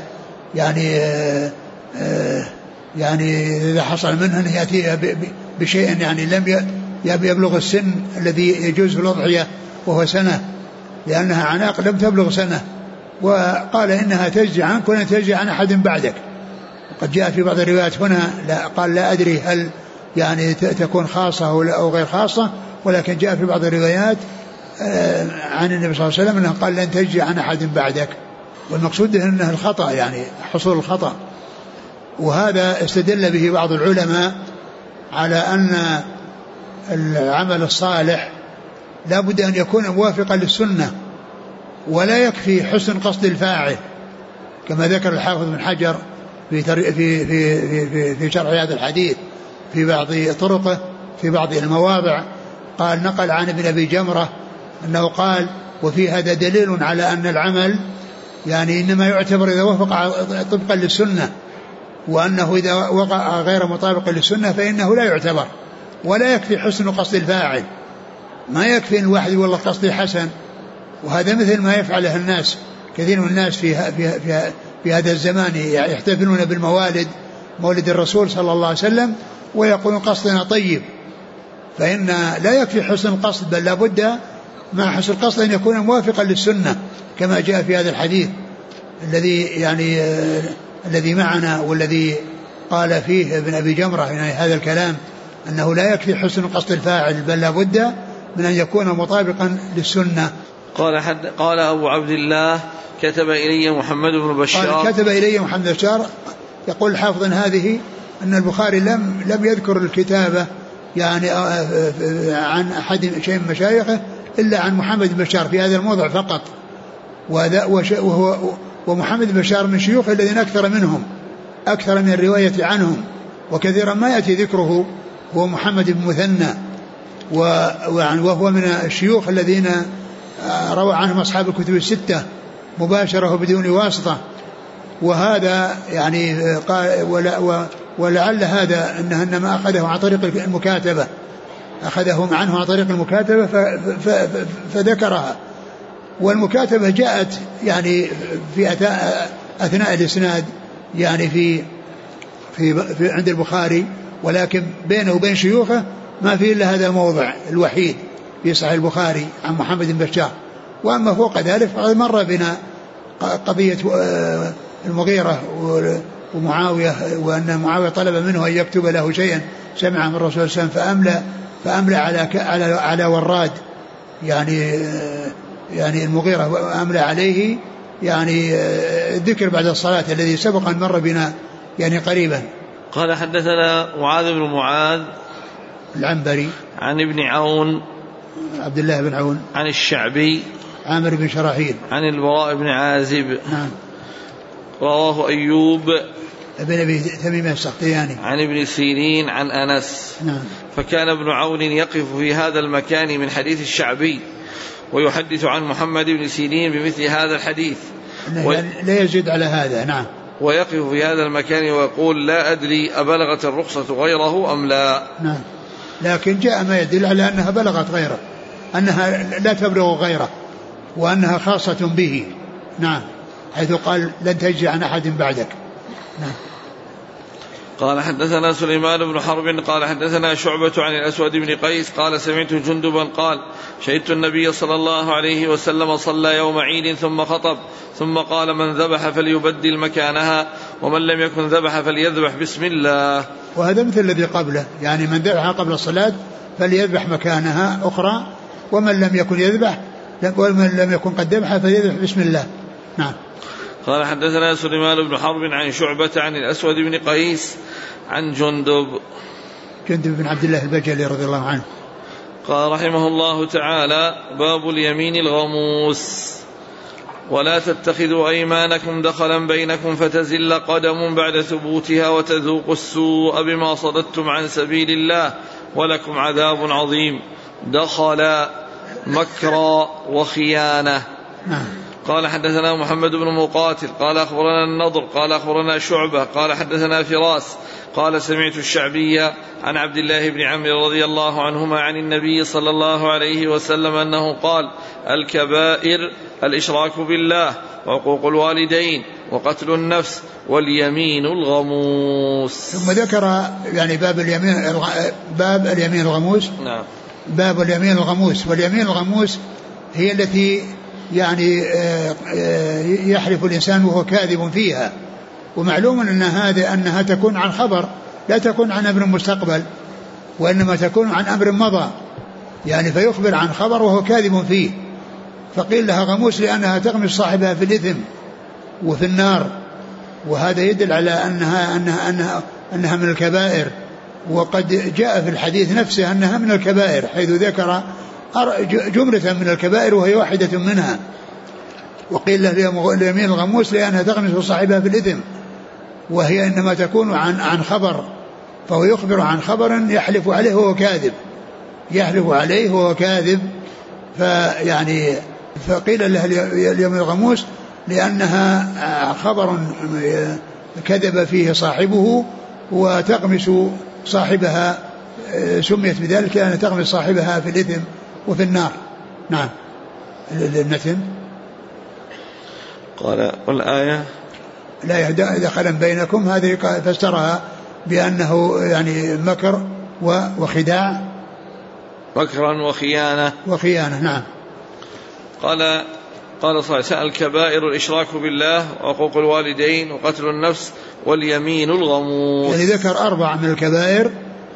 يعني إذا حصل منه أن يأتي بشيء يعني لم يبلغ السن الذي يجوز في الأضحية وهو سنة، لأنها عناق لم تبلغ سنة. وقال إنها تجزي عنك ولن تجزي عن أحد بعدك. وقد جاء في بعض الروايات هنا قال لا أدري هل يعني تكون خاصة أو غير خاصة، ولكن جاء في بعض الروايات عن النبي صلى الله عليه وسلم أنه قال لن تجزي عن أحد بعدك، والمقصود أنه الخطأ يعني حصول الخطأ. وهذا استدل به بعض العلماء على أن العمل الصالح لا بد أن يكون موافقا للسنة، ولا يكفي حسن قصد الفاعل، كما ذكر الحافظ بن حجر في شرح هذا الحديث في بعض طرقه، في بعض المواضع. قال نقل عن ابن أبي جمرة أنه قال وفي هذا دليل على أن العمل يعني إنما يعتبر إذا وفق طبقا للسنة، وأنه إذا وقع غير مطابق للسنة فإنه لا يعتبر، ولا يكفي حسن قصد الفاعل، ما يكفي الواحد والله قصدي حسن. وهذا مثل ما يفعله الناس، كثير من الناس في هذا الزمان يحتفلون بالموالد، مولد الرسول صلى الله عليه وسلم، ويقولون قصدنا طيب، فإن لا يكفي حسن القصد، بل لابد مع حسن القصد أن يكون موافقا للسنة كما جاء في هذا الحديث الذي معنا، والذي قال فيه ابن أبي جمرة يعني هذا الكلام، أنه لا يكفي حسن قصد الفاعل، بل لابد من أن يكون مطابقا للسنة. قال أبو عبد الله كتب إلي محمد بن بشار، كتب إلي محمد بن بشار. يقول الحافظ هذه أن البخاري لم يذكر الكتابة يعني عن أحد شيء من مشايخه إلا عن محمد بن بشار في هذا الموضع فقط، ومحمد بن بشار من شيوخه الذين أكثر من الرواية عنهم، وكثيرا ما يأتي ذكره. هو محمد بن مثنى، وهو من الشيوخ الذين روى عنهم أصحاب الكتب الستة مباشرة وبدون واسطة. وهذا يعني ولعل هذا إنما أخذه عن طريق المكاتبة، أخذه عنه عن طريق المكاتبة فذكرها. والمكاتبة جاءت يعني في أثناء الإسناد يعني في عند البخاري، ولكن بينه وبين شيوخه ما في إلا هذا الموضع الوحيد في صحيح البخاري عن محمد بن بشار. وأما فوق ذلك فقد مر بنا قضية المغيرة ومعاوية، وأن معاوية طلب منه أن يكتب له شيئا سمع من الرسول صلى الله عليه وسلم فأملى على وراد، يعني المغيرة أملى عليه يعني الذكر بعد الصلاة الذي سبق أن مر بنا يعني قريبا. قال حدثنا معاذ بن معاذ العنبري عن ابن عون عبد الله بن عون عن الشعبي عامر بن شراحيل عن البراء بن عازب. نعم. رواه أيوب ابن أبي تميم السختياني عن ابن سيرين عن أنس. نعم. فكان ابن عون يقف في هذا المكان من حديث الشعبي ويحدث عن محمد بن سيرين بمثل هذا الحديث لا يزيد على هذا. نعم. ويقف في هذا المكان ويقول لا أدري أبلغت الرخصة غيره أم لا. نعم. لكن جاء ما يدل على أنها بلغت غيره، أنها لا تبلغ غيره، وأنها خاصة به. نعم. حيث قال لن تجي عن أحد بعدك. نعم. قال حدثنا سليمان بن حرب قال حدثنا شعبة عن الأسود بن قيس قال سمعت جندبا قال شهدت النبي صلى الله عليه وسلم صلى يوم عيد ثم خطب ثم قال من ذبح فليبدل مكانها ومن لم يكن ذبح فليذبح بسم الله. وهذا مثل الذي قبله، يعني من ذبح قبل الصلاة فليذبح مكانها أخرى، ومن لم يكن قد ذبح فليذبح بسم الله. نعم. قال حدثنا سليمان بن حرب عن شعبة عن الأسود بن قيس عن جندب بن عبد الله البجلي رضي الله عنه. قال رحمه الله تعالى باب اليمين الغموس. ولا تتخذوا أيمانكم دخلا بينكم فتزل قدم بعد ثبوتها وتذوقوا السوء بما صددتم عن سبيل الله ولكم عذاب عظيم. دخل مكر وخيانة. نعم. قال حدثنا محمد بن مقاتل قال أخبرنا النضر قال أخبرنا شعبة قال حدثنا فراس قال سمعت الشعبي عن عبد الله بن عمرو رضي الله عنهما عن النبي صلى الله عليه وسلم أنه قال الكبائر الإشراك بالله وعقوق الوالدين وقتل النفس واليمين الغموس. ثم ذكر يعني باب اليمين الغموس. نعم. باب اليمين الغموس. واليمين الغموس هي التي يعني يحلف الإنسان وهو كاذب فيها، ومعلوم أنها تكون عن خبر لا تكون عن أمر مستقبل، وإنما تكون عن أمر مضى، يعني فيخبر عن خبر وهو كاذب فيه، فقيل لها غموس لأنها تغمس صاحبها في الإثم وفي النار. وهذا يدل على أنها من الكبائر، وقد جاء في الحديث نفسه أنها من الكبائر حيث ذكر جملة من الكبائر وهي واحدة منها. وقيل له اليمين الغموس لأنها تغمس صاحبها في الإثم، وهي إنما تكون عن خبر فهو يخبر عن خبر يحلف عليه وهو كاذب، يحلف عليه وهو كاذب. فيعني فقيل له اليمين الغموس لأنها خبر كذب فيه صاحبه وتغمس صاحبها، سميت بذلك لأن تغمس صاحبها في الإثم وفي النار. نعم. المتن قال والآية لا دخلا بينكم، هذه فسرها بأنه يعني مكر وخداع، مكرا وخيانة. نعم. قال صلى الله عليه وسلم: الكبائر الإشراك بالله وعقوق الوالدين وقتل النفس واليمين الغموس. يعني ذكر 4 من الكبائر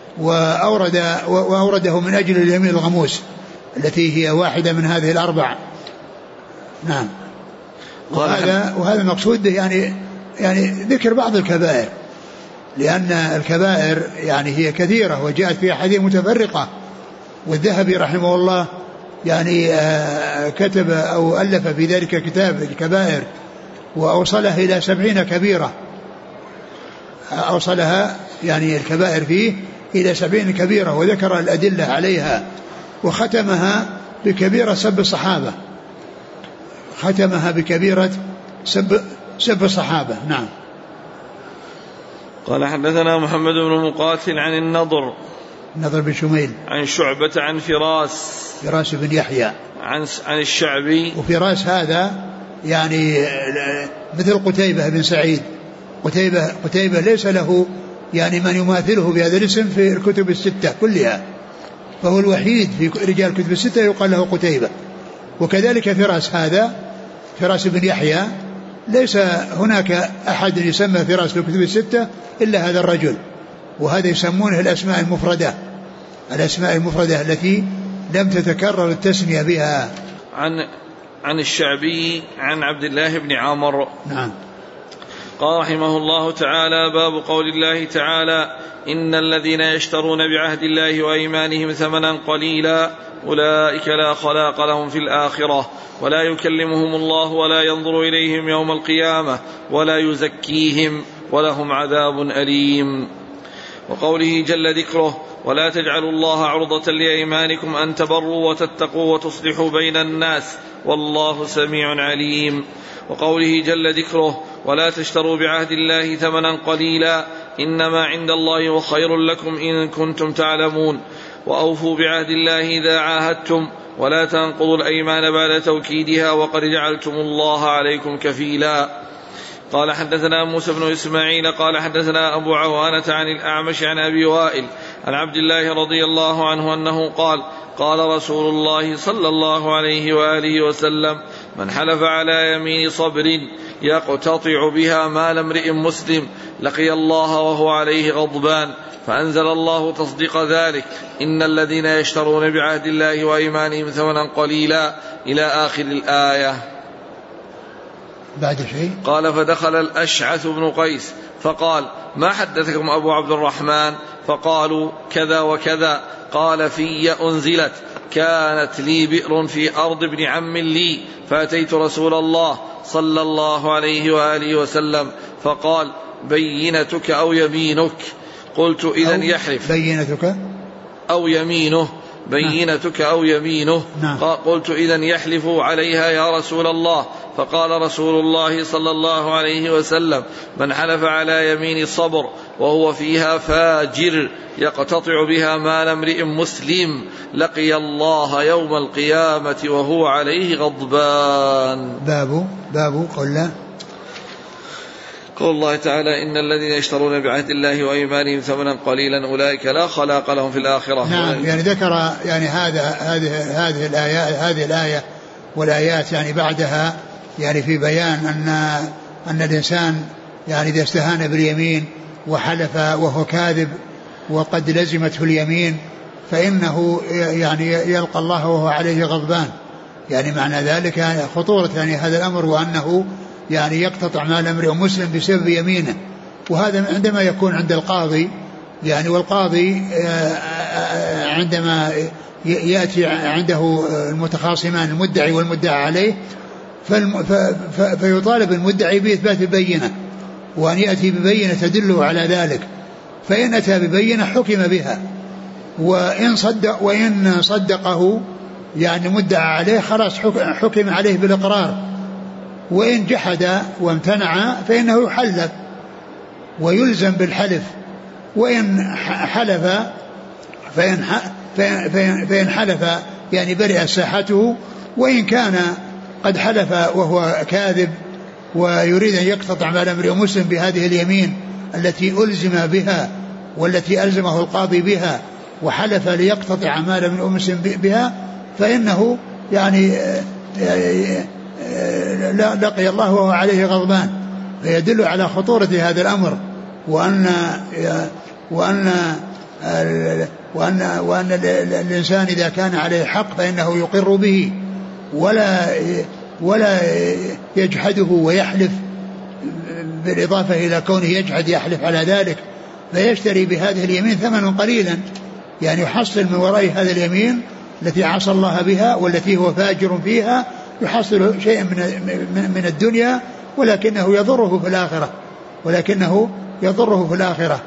وأورده من أجل اليمين الغموس التي هي واحدة من هذه 4. نعم. وهذا المقصود يعني ذكر بعض الكبائر، لأن الكبائر يعني هي كثيرة وجاءت في أحاديث متفرقة. والذهبي رحمه الله يعني كتب أو ألف في ذلك كتاب الكبائر وأوصلها إلى 70 كبيرة، أوصلها يعني الكبائر فيه إلى 70 كبيرة، وذكر الأدلة عليها، وختمها بكبيرة سب الصحابة، ختمها بكبيرة سب الصحابة. نعم. قال حدثنا محمد بن مقاتل عن النضر بن شميل عن شعبة عن فراس بن يحيى عن الشعبي. وفراس هذا يعني مثل قتيبة بن سعيد. قتيبة ليس له يعني من يماثله بهذا الاسم في الكتب 6 كلها، فهو الوحيد في رجال الكتب 6 يقال له قتيبة. وكذلك فراس بن يحيى ليس هناك أحد يسمى فراس في الكتب 6 إلا هذا الرجل، وهذا يسمونه الأسماء المفردة التي لم تتكرر التسمية بها. عن الشعبي عن عبد الله بن عمرو. نعم. قال رحمه الله تعالى: باب قول الله تعالى: إن الذين يشترون بعهد الله وأيمانهم ثمنا قليلا أولئك لا خلاق لهم في الآخرة ولا يكلمهم الله ولا ينظر إليهم يوم القيامة ولا يزكيهم ولهم عذاب أليم. وقوله جل ذكره: ولا تجعلوا الله عرضة لأيمانكم أن تبروا وتتقوا وتصلحوا بين الناس والله سميع عليم. وقوله جل ذكره: ولا تشتروا بعهد الله ثمنا قليلا إنما عند الله وخير لكم إن كنتم تعلمون. وأوفوا بعهد الله إذا عاهدتم ولا تنقضوا الأيمان بعد توكيدها وقد جعلتم الله عليكم كفيلا. قال حدثنا موسى بن إسماعيل قال حدثنا أبو عوانة عن الأعمش عن أبي وائل عن عبد الله رضي الله عنه أنه قال: قال رسول الله صلى الله عليه وآله وسلم: من حلف على يمين صبر يقتطع بها مال امرئ مسلم لقي الله وهو عليه غضبان، فأنزل الله تصديق ذلك: إن الذين يشترون بعهد الله وأيمانهم ثمنا قليلا إلى آخر الآية. بعد شيء قال: فدخل الأشعث بن قيس فقال: ما حدثكم أبو عبد الرحمن؟ فقالوا: كذا وكذا. قال: في أنزلت: كانت لي بئر في أرض ابن عم لي فأتيت رسول الله صلى الله عليه وآله وسلم فقال: بينتك أو يمينك؟ قلت: إذن يحلف. بينتك أو يمينه؟ بينتك أو يمينه؟ نعم. قلت: إذن يحلف عليها يا رسول الله. فقال رسول الله صلى الله عليه وسلم: من حلف على يمين صبر وهو فيها فاجر يقتطع بها مال امرئ مسلم لقي الله يوم القيامة وهو عليه غضبان. باب قول الله تعالى: إن الذين يشترون بعهد الله وأيمانهم ثمنا قليلا أولئك لا خلاق لهم في الآخرة. نعم. يعني ذكر يعني هذه الآية والآيات يعني بعدها يعني في بيان أن الإنسان يعني إذا استهان باليمين وحلف وهو كاذب وقد لزمته اليمين فإنه يعني يلقى الله وهو عليه غضبان. يعني معنى ذلك خطورة يعني هذا الأمر، وأنه يعني يقتطع مال امرئ مسلم بسبب يمينه. وهذا عندما يكون عند القاضي يعني، والقاضي عندما يأتي عنده المتخاصمان المدعي والمدعى عليه فيطالب المدعي بإثبات البينة وأن يأتي ببينة تدل على ذلك. فإن أتى ببينة حكم بها، وإن صدقه يعني مدعى عليه خلاص حكم عليه بالإقرار، وإن جحد وامتنع فإنه يحلف ويلزم بالحلف، وإن حلف فإن حلف يعني برئ ساحته، وإن كان قد حلف وهو كاذب ويريد أن يقتطع مال امرئ مسلم بهذه اليمين التي ألزم بها والتي ألزمه القاضي بها، وحلف ليقتطع مال امرئ مسلم بها، فإنه يعني لقي الله وهو عليه غضبان. فيدل على خطورة هذا الأمر، وأن الإنسان إذا كان عليه حق فإنه يقر به ولا يجحده ويحلف، بالإضافة إلى كونه يجحد يحلف على ذلك، فيشتري بهذه اليمين ثمنا قليلا، يعني يحصل من وراء هذه اليمين التي عصى الله بها والتي هو فاجر فيها، يحصل شيء من الدنيا، ولكنه يضره في الآخرة.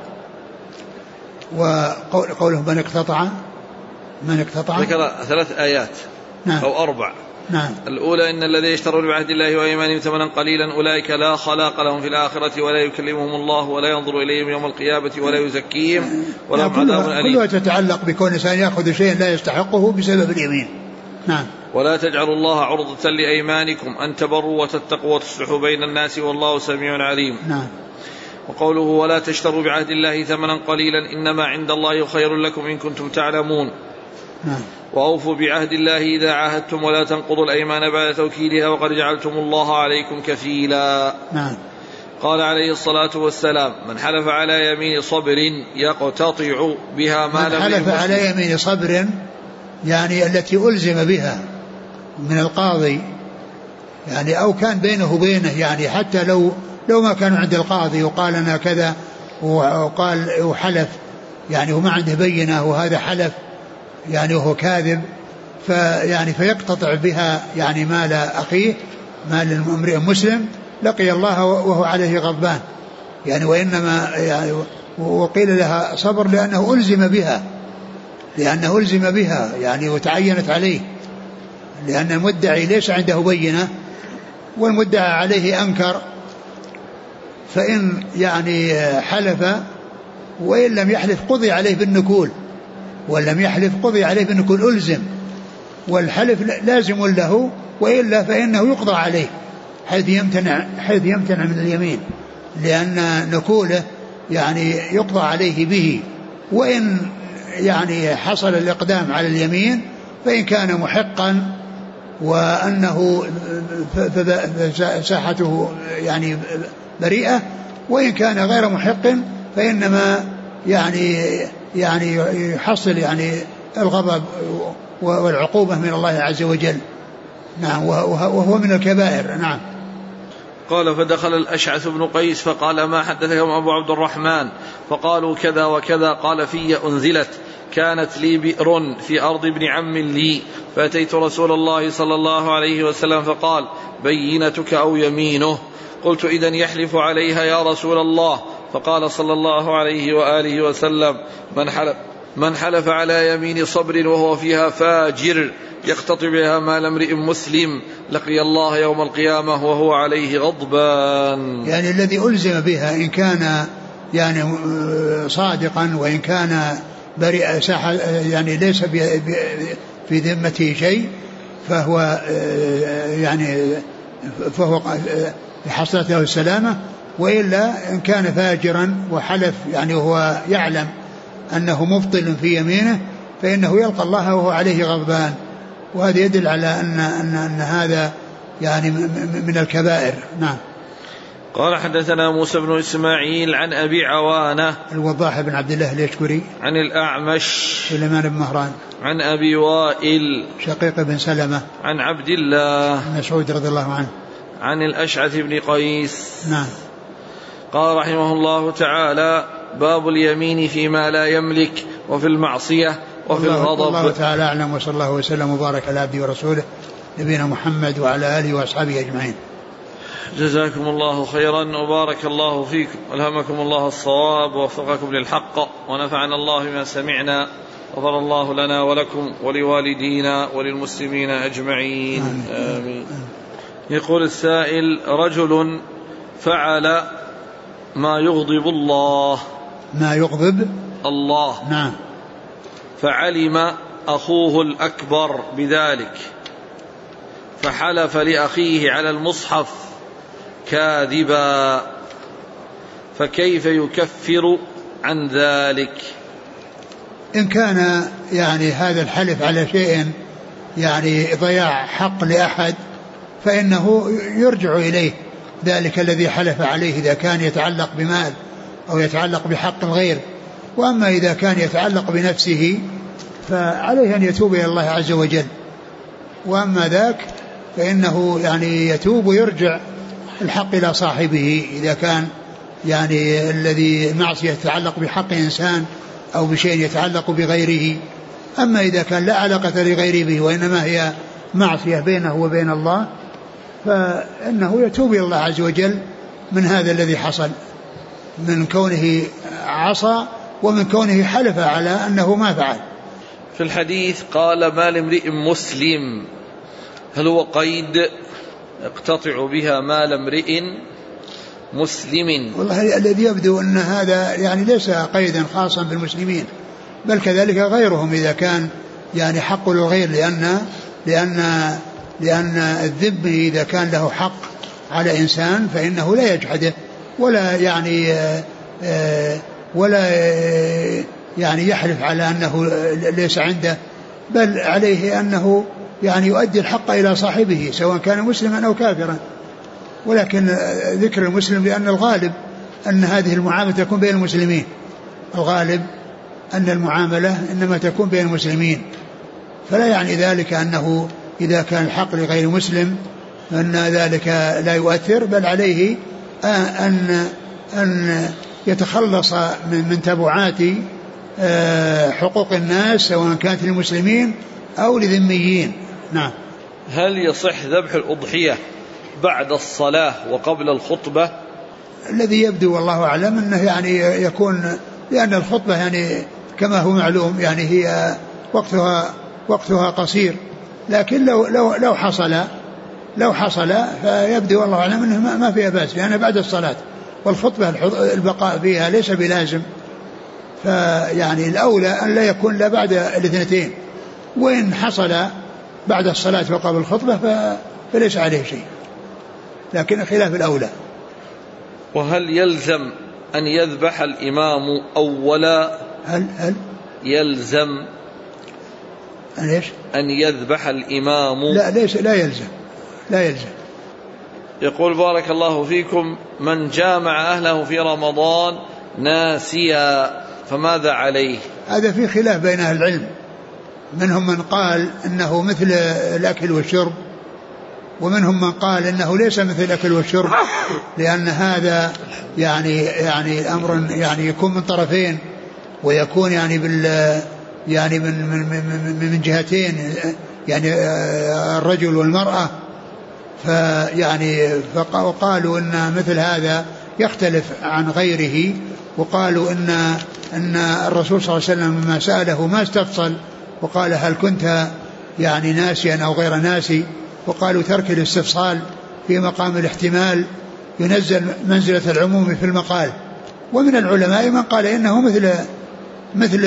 وقوله من اقتطع ذكر 3 آيات. نعم. أو 4. نعم. الأولى إن الذين يشترون بعهد الله وأيمانهم ثمنا قليلا أولئك لا خلاق لهم في الآخرة ولا يكلمهم الله ولا ينظر إليهم يوم القيامة ولا يزكيهم ولهم عذاب أليم. كلها تتعلق بكون الإنسان يأخذ شيء لا يستحقه بسبب اليمين. نعم. ولا تجعلوا الله عرضة لأيمانكم أن تبروا وتتقوا وتصلحوا بين الناس والله سميع عليم. نعم. وقوله ولا تشتروا بعهد الله ثمنا قليلا إنما عند الله خير لكم إن كنتم تعلمون. نعم. وأوفوا بعهد الله إذا عاهدتم ولا تنقضوا الأيمان بعد توكيدها وقد جعلتم الله عليكم كفيلا. نعم. قال عليه الصلاة والسلام من حلف على يمين صبر يقتطع بها مال من حلف على يمين صبر يعني التي ألزم بها من القاضي، يعني أو كان بينه وبينه، يعني حتى لو ما كانوا عند القاضي وقال أنا كذا وقال وحلف، يعني وما عنده بينة وهذا حلف يعني وهو كاذب، فيقتطع بها يعني مال أخيه مال امرئ مسلم، لقي الله وهو عليه غضبان. يعني وإنما يعني وقيل لها صبر لأنه ألزم بها يعني وتعينت عليه، لأن المدعي ليس عنده بينة والمدعى عليه أنكر، فإن يعني حلف وإن لم يحلف قضي عليه بالنكول، ألزم، والحلف لازم له، وإلا فإنه يقضى عليه حيث يمتنع من اليمين، لأن نكوله يعني يقضى عليه به. وإن يعني حصل الإقدام على اليمين فإن كان محقا وأنه ساحته يعني بريئة، وإن كان غير محق فإنما يعني يحصل يعني الغضب والعقوبة من الله عز وجل. نعم. وهو من الكبائر. نعم. قال فدخل الأشعث بن قيس فقال ما حدثكم أبو عبد الرحمن؟ فقالوا كذا وكذا. قال في أنزلت كانت لي بئر في أرض ابن عم لي، فأتيت رسول الله صلى الله عليه وسلم فقال بينتك أو يمينه؟ قلت إذن يحلف عليها يا رسول الله. فقال صلى الله عليه وآله وسلم من حلف على يمين صبر وهو فيها فاجر يقتطع بها مال امرئ مسلم لقي الله يوم القيامة وهو عليه غضبان. يعني الذي ألزم بها إن كان يعني صادقا وإن كان بريء يعني ليس في ذمته شيء فهو حصلت له السلامة، وإلا إن كان فاجرا وحلف يعني وهو يعلم أنه مبطل في يمينه فإنه يلقى الله وهو عليه غضبان. وهذا يدل على أن هذا يعني من الكبائر. نعم. قال حدثنا موسى بن إسماعيل عن أبي عوانة الوضاح بن عبد الله اليشكري عن الأعمش سليمان بن مهران عن أبي وائل شقيق بن سلمة عن عبد الله مسعود رضي الله عنه عن الأشعث بن قيس. نعم. قال رحمه الله تعالى باب اليمين فيما لا يملك وفي المعصية وفي الغضب. الله تعالى أعلم، وصلى الله وسلم وبارك على عبده ورسوله نبينا محمد وعلى آله وأصحابه أجمعين. جزاكم الله خيرا وبارك الله فيكم، ألهمكم الله الصواب ووفقكم للحق، ونفعنا الله بما سمعنا، غفر الله لنا ولكم ولوالدينا وللمسلمين أجمعين، آمين. يقول السائل: رجل فعل ما يغضب الله. ما يغضب الله. نعم. فعلم أخوه الأكبر بذلك فحلف لأخيه على المصحف كاذبا، فكيف يكفر عن ذلك؟ إن كان يعني هذا الحلف على شيء يعني ضياع حق لأحد فإنه يرجع إليه ذلك الذي حلف عليه إذا كان يتعلق بمال أو يتعلق بحق الغير. وأما إذا كان يتعلق بنفسه فعليه أن يتوب إلى الله عز وجل. وأما ذاك فإنه يعني يتوب ويرجع الحق إلى صاحبه إذا كان يعني الذي معصية يتعلق بحق إنسان أو بشيء يتعلق بغيره. أما إذا كان لا علاقة لغيره به وإنما هي معصية بينه وبين الله فإنه يتوب إلى الله عز وجل من هذا الذي حصل، من كونه عصى ومن كونه حلف على أنه ما فعل. في الحديث قال: ما لامرئ مسلم، هل هو قيد يقتطع بها مال امرئ مسلم؟ والله الذي يبدو أن هذا يعني ليس قيدا خاصا بالمسلمين، بل كذلك غيرهم إذا كان يعني حق للغير، لأن الذب إذا كان له حق على إنسان فإنه لا يجحده ولا يعني يحلف على أنه ليس عنده، بل عليه أنه يعني يؤدي الحق إلى صاحبه سواء كان مسلما أو كافرا. ولكن ذكر المسلم لأن الغالب أن هذه المعاملة تكون بين المسلمين، الغالب أن المعاملة إنما تكون بين المسلمين، فلا يعني ذلك أنه إذا كان الحق لغير مسلم أن ذلك لا يؤثر، بل عليه أن يتخلص من تبعات حقوق الناس سواء كانت للمسلمين أو لذميين. نعم. هل يصح ذبح الأضحية بعد الصلاة وقبل الخطبة؟ الذي يبدو والله أعلم أنه يعني يكون، لأن الخطبة يعني كما هو معلوم يعني هي وقتها قصير، لكن لو حصل فيبدو والله أعلم أنه ما فيها بأس، لأن بعد الصلاة والخطبة البقاء فيها ليس بلازم، فيعني الأولى أن لا يكون لا بعد الاثنتين، وإن حصل بعد الصلاة وقبل الخطبة فليس عليه شيء، لكن خلاف الأولى. وهل يلزم أن يذبح الإمام أولا؟ هل يلزم أن يذبح الإمام؟ لا يلزم. يقول: بارك الله فيكم، من جامع أهله في رمضان ناسيا فماذا عليه؟ هذا في خلاف بين أهل العلم، منهم من قال إنه مثل الأكل والشرب، ومنهم من قال إنه ليس مثل الأكل والشرب، لأن هذا يعني أمر يعني يكون من طرفين، ويكون يعني يعني من جهتين، يعني الرجل والمرأة، وقالوا إن مثل هذا يختلف عن غيره، وقالوا إن الرسول صلى الله عليه وسلم لما سأله ما استفصل وقال هل كنت يعني ناسيا أو غير ناسي، وقالوا ترك الاستفصال في مقام الاحتمال ينزل منزلة العموم في المقال. ومن العلماء من قال إنه مثل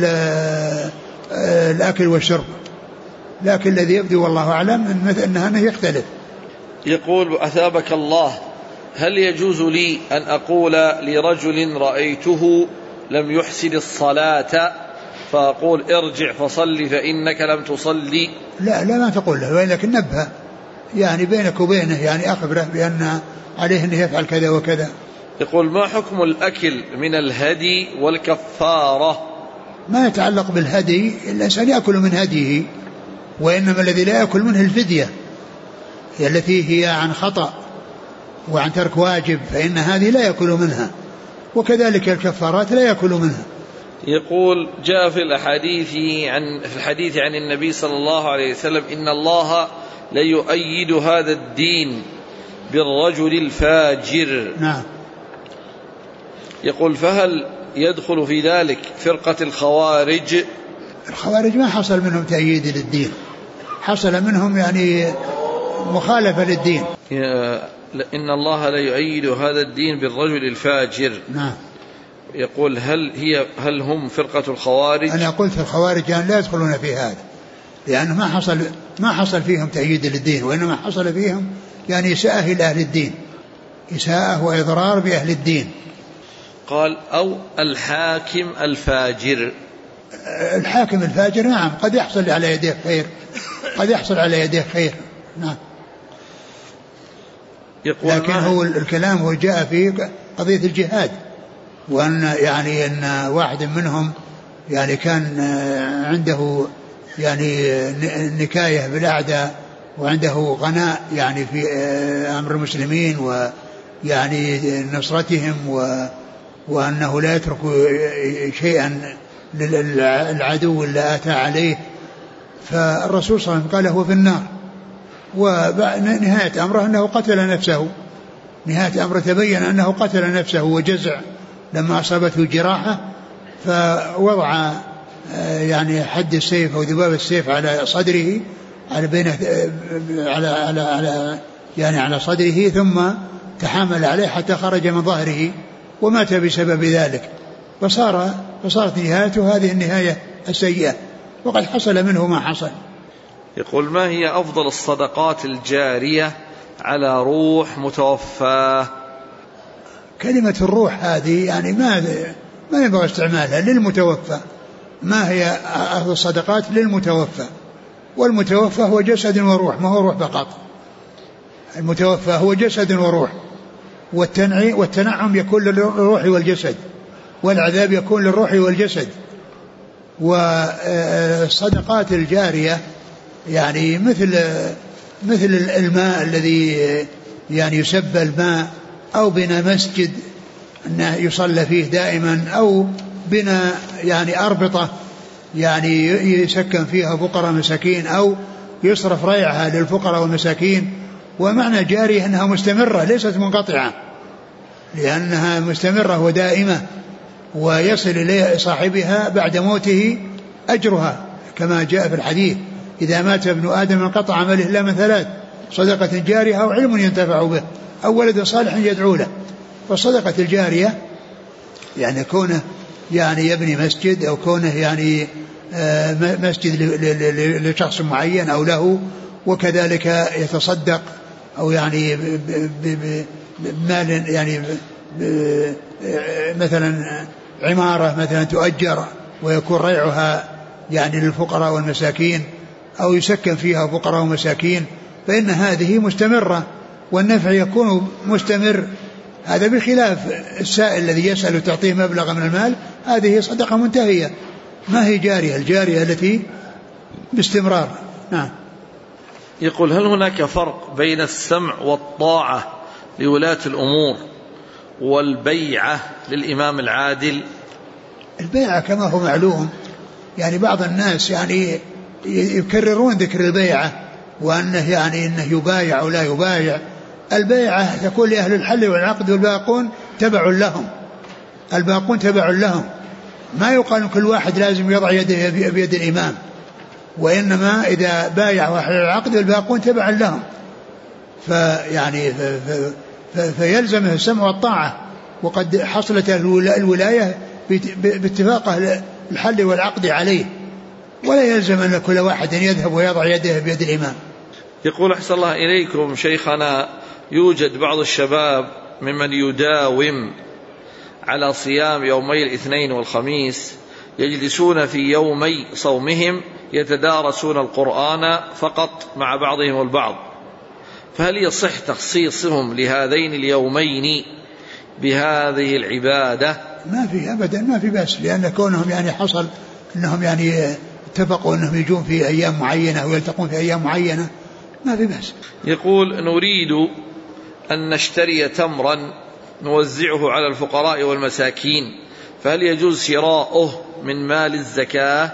الأكل والشرب، لكن الذي يبدو والله أعلم أنه يختلف. يقول: أثابك الله، هل يجوز لي أن أقول لرجل رأيته لم يحسن الصلاة فأقول ارجع فصلي فإنك لم تصلي؟ لا ما تقول له، ولكن نبه يعني بينك وبينه، يعني أخبره بأن عليه أن يفعل كذا وكذا. يقول: ما حكم الأكل من الهدي والكفارة؟ ما يتعلق بالهدي الإنسان يأكل من هديه، وإنما الذي لا يأكل منه الفدية التي هي عن خطأ وعن ترك واجب، فإن هذه لا يأكل منها، وكذلك الكفارات لا يأكل منها. يقول: جاء في الحديث عن النبي صلى الله عليه وسلم: إن الله ليؤيد هذا الدين بالرجل الفاجر. نعم. يقول فهل يدخل في ذلك فرقة الخوارج؟ الخوارج ما حصل منهم تأييد للدين، حصل منهم يعني مخالفة للدين. إن الله لا يؤيد هذا الدين بالرجل الفاجر. نعم. يقول هل هم فرقة الخوارج؟ أنا قلت الخوارج يعني لا يدخلون في هذا، لأنه ما حصل فيهم تأييد للدين، وإنما حصل فيهم يعني إساءة إلى أهل الدين، إساءة وإضرار بأهل الدين. قال أو الحاكم الفاجر. الحاكم الفاجر نعم قد يحصل على يديه خير، قد يحصل على يديه خير. نعم. لكن هو الكلام هو جاء في قضية الجهاد، وأن يعني أن واحد منهم يعني كان عنده يعني نكاية بالأعداء، وعنده غناء يعني في أمر المسلمين ويعني نصرتهم، وأنه لا يترك شيئا للعدو اللي آتى عليه. فالرسول صلى الله عليه وسلم قال هو في النار، ونهاية أمره أنه قتل نفسه، نهاية أمره تبين أنه قتل نفسه وجزع لما أصابته جراحة، فوضع يعني حد السيف أو ذباب السيف على صدره، على صدره، ثم تحامل عليه حتى خرج من ظهره ومات بسبب ذلك، فصارت نهايته هذه النهاية السيئة، وقد حصل منه ما حصل. يقول ما هي أفضل الصدقات الجارية على روح متوفى؟ كلمة الروح هذه يعني ما ينبغي استعمالها للمتوفى. ما هي أفضل الصدقات للمتوفى؟ والمتوفى هو جسد وروح، ما هو روح فقط. المتوفى هو جسد وروح، والتنعم يكون للروح والجسد، والعذاب يكون للروح والجسد. والصدقات الجارية يعني مثل الماء الذي يعني يسبى الماء، أو بنى مسجد أنه يصلى فيه دائما، أو بنى يعني أربطة يعني يسكن فيها فقراء مساكين، أو يصرف ريعها للفقراء والمساكين. ومعنى جارية أنها مستمرة ليست منقطعة، لأنها مستمرة ودائمة، ويصل إليه صاحبها بعد موته أجرها، كما جاء في الحديث إذا مات ابن آدم انقطع عمله إلا من ثلاث: صدقة جارية أو علم ينتفع به أو ولد صالح يدعو له. فالصدقة الجارية يعني كونه يعني يبني مسجد، أو كونه يعني مسجد لشخص معين أو له، وكذلك يتصدق، أو يعني بمال، يعني مثلا عمارة مثلا تؤجر ويكون ريعها يعني للفقراء والمساكين، أو يسكن فيها فقراء ومساكين، فإن هذه مستمرة والنفع يكون مستمر. هذا بخلاف السائل الذي يسأل تعطيه مبلغ من المال، هذه صدقة منتهية، ما هي جارية. الجارية التي باستمرار. نعم. يقول هل هناك فرق بين السمع والطاعة لولاة الأمور والبيعة للإمام العادل؟ البيعة كما هو معلوم، يعني بعض الناس يعني يكررون ذكر البيعة، وأنه يعني أنه يبايع ولا يبايع. البيعة تكون لأهل الحل والعقد، والباقون تبع لهم، الباقون تبع لهم. ما يقال كل واحد لازم يضع يده بيد الإمام، وإنما إذا بايع أهل العقد الباقون تبع لهم، فيعني فيلزمه السمع والطاعة. وقد حصلت الولاية باتفاق أهل الحل والعقد عليه، ولا يلزم أن كل واحد يذهب ويضع يده بيد الإمام. يقول أحسن الله إليكم شيخنا، يوجد بعض الشباب ممن يداوم على صيام يومي الاثنين والخميس، يجلسون في يومي صومهم يتدارسون القرآن فقط مع بعضهم البعض، فهل يصح تخصيصهم لهذين اليومين بهذه العبادة؟ ما في أبدا، ما في بأس، لأن كونهم يعني حصل أنهم يعني اتفقوا أنهم يجون في أيام معينة ويلتقون في أيام معينة، ما في بأس. يقول نريد أن نشتري تمرا نوزعه على الفقراء والمساكين، فهل يجوز شراؤه من مال الزكاة؟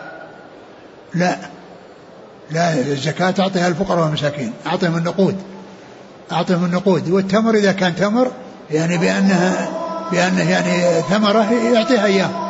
لا، الزكاة تعطيها الفقراء والمساكين، أعطيهم النقود، أعطهم النقود. والتمر إذا كان تمر يعني بأنه يعني ثمرة يعطيها إياه.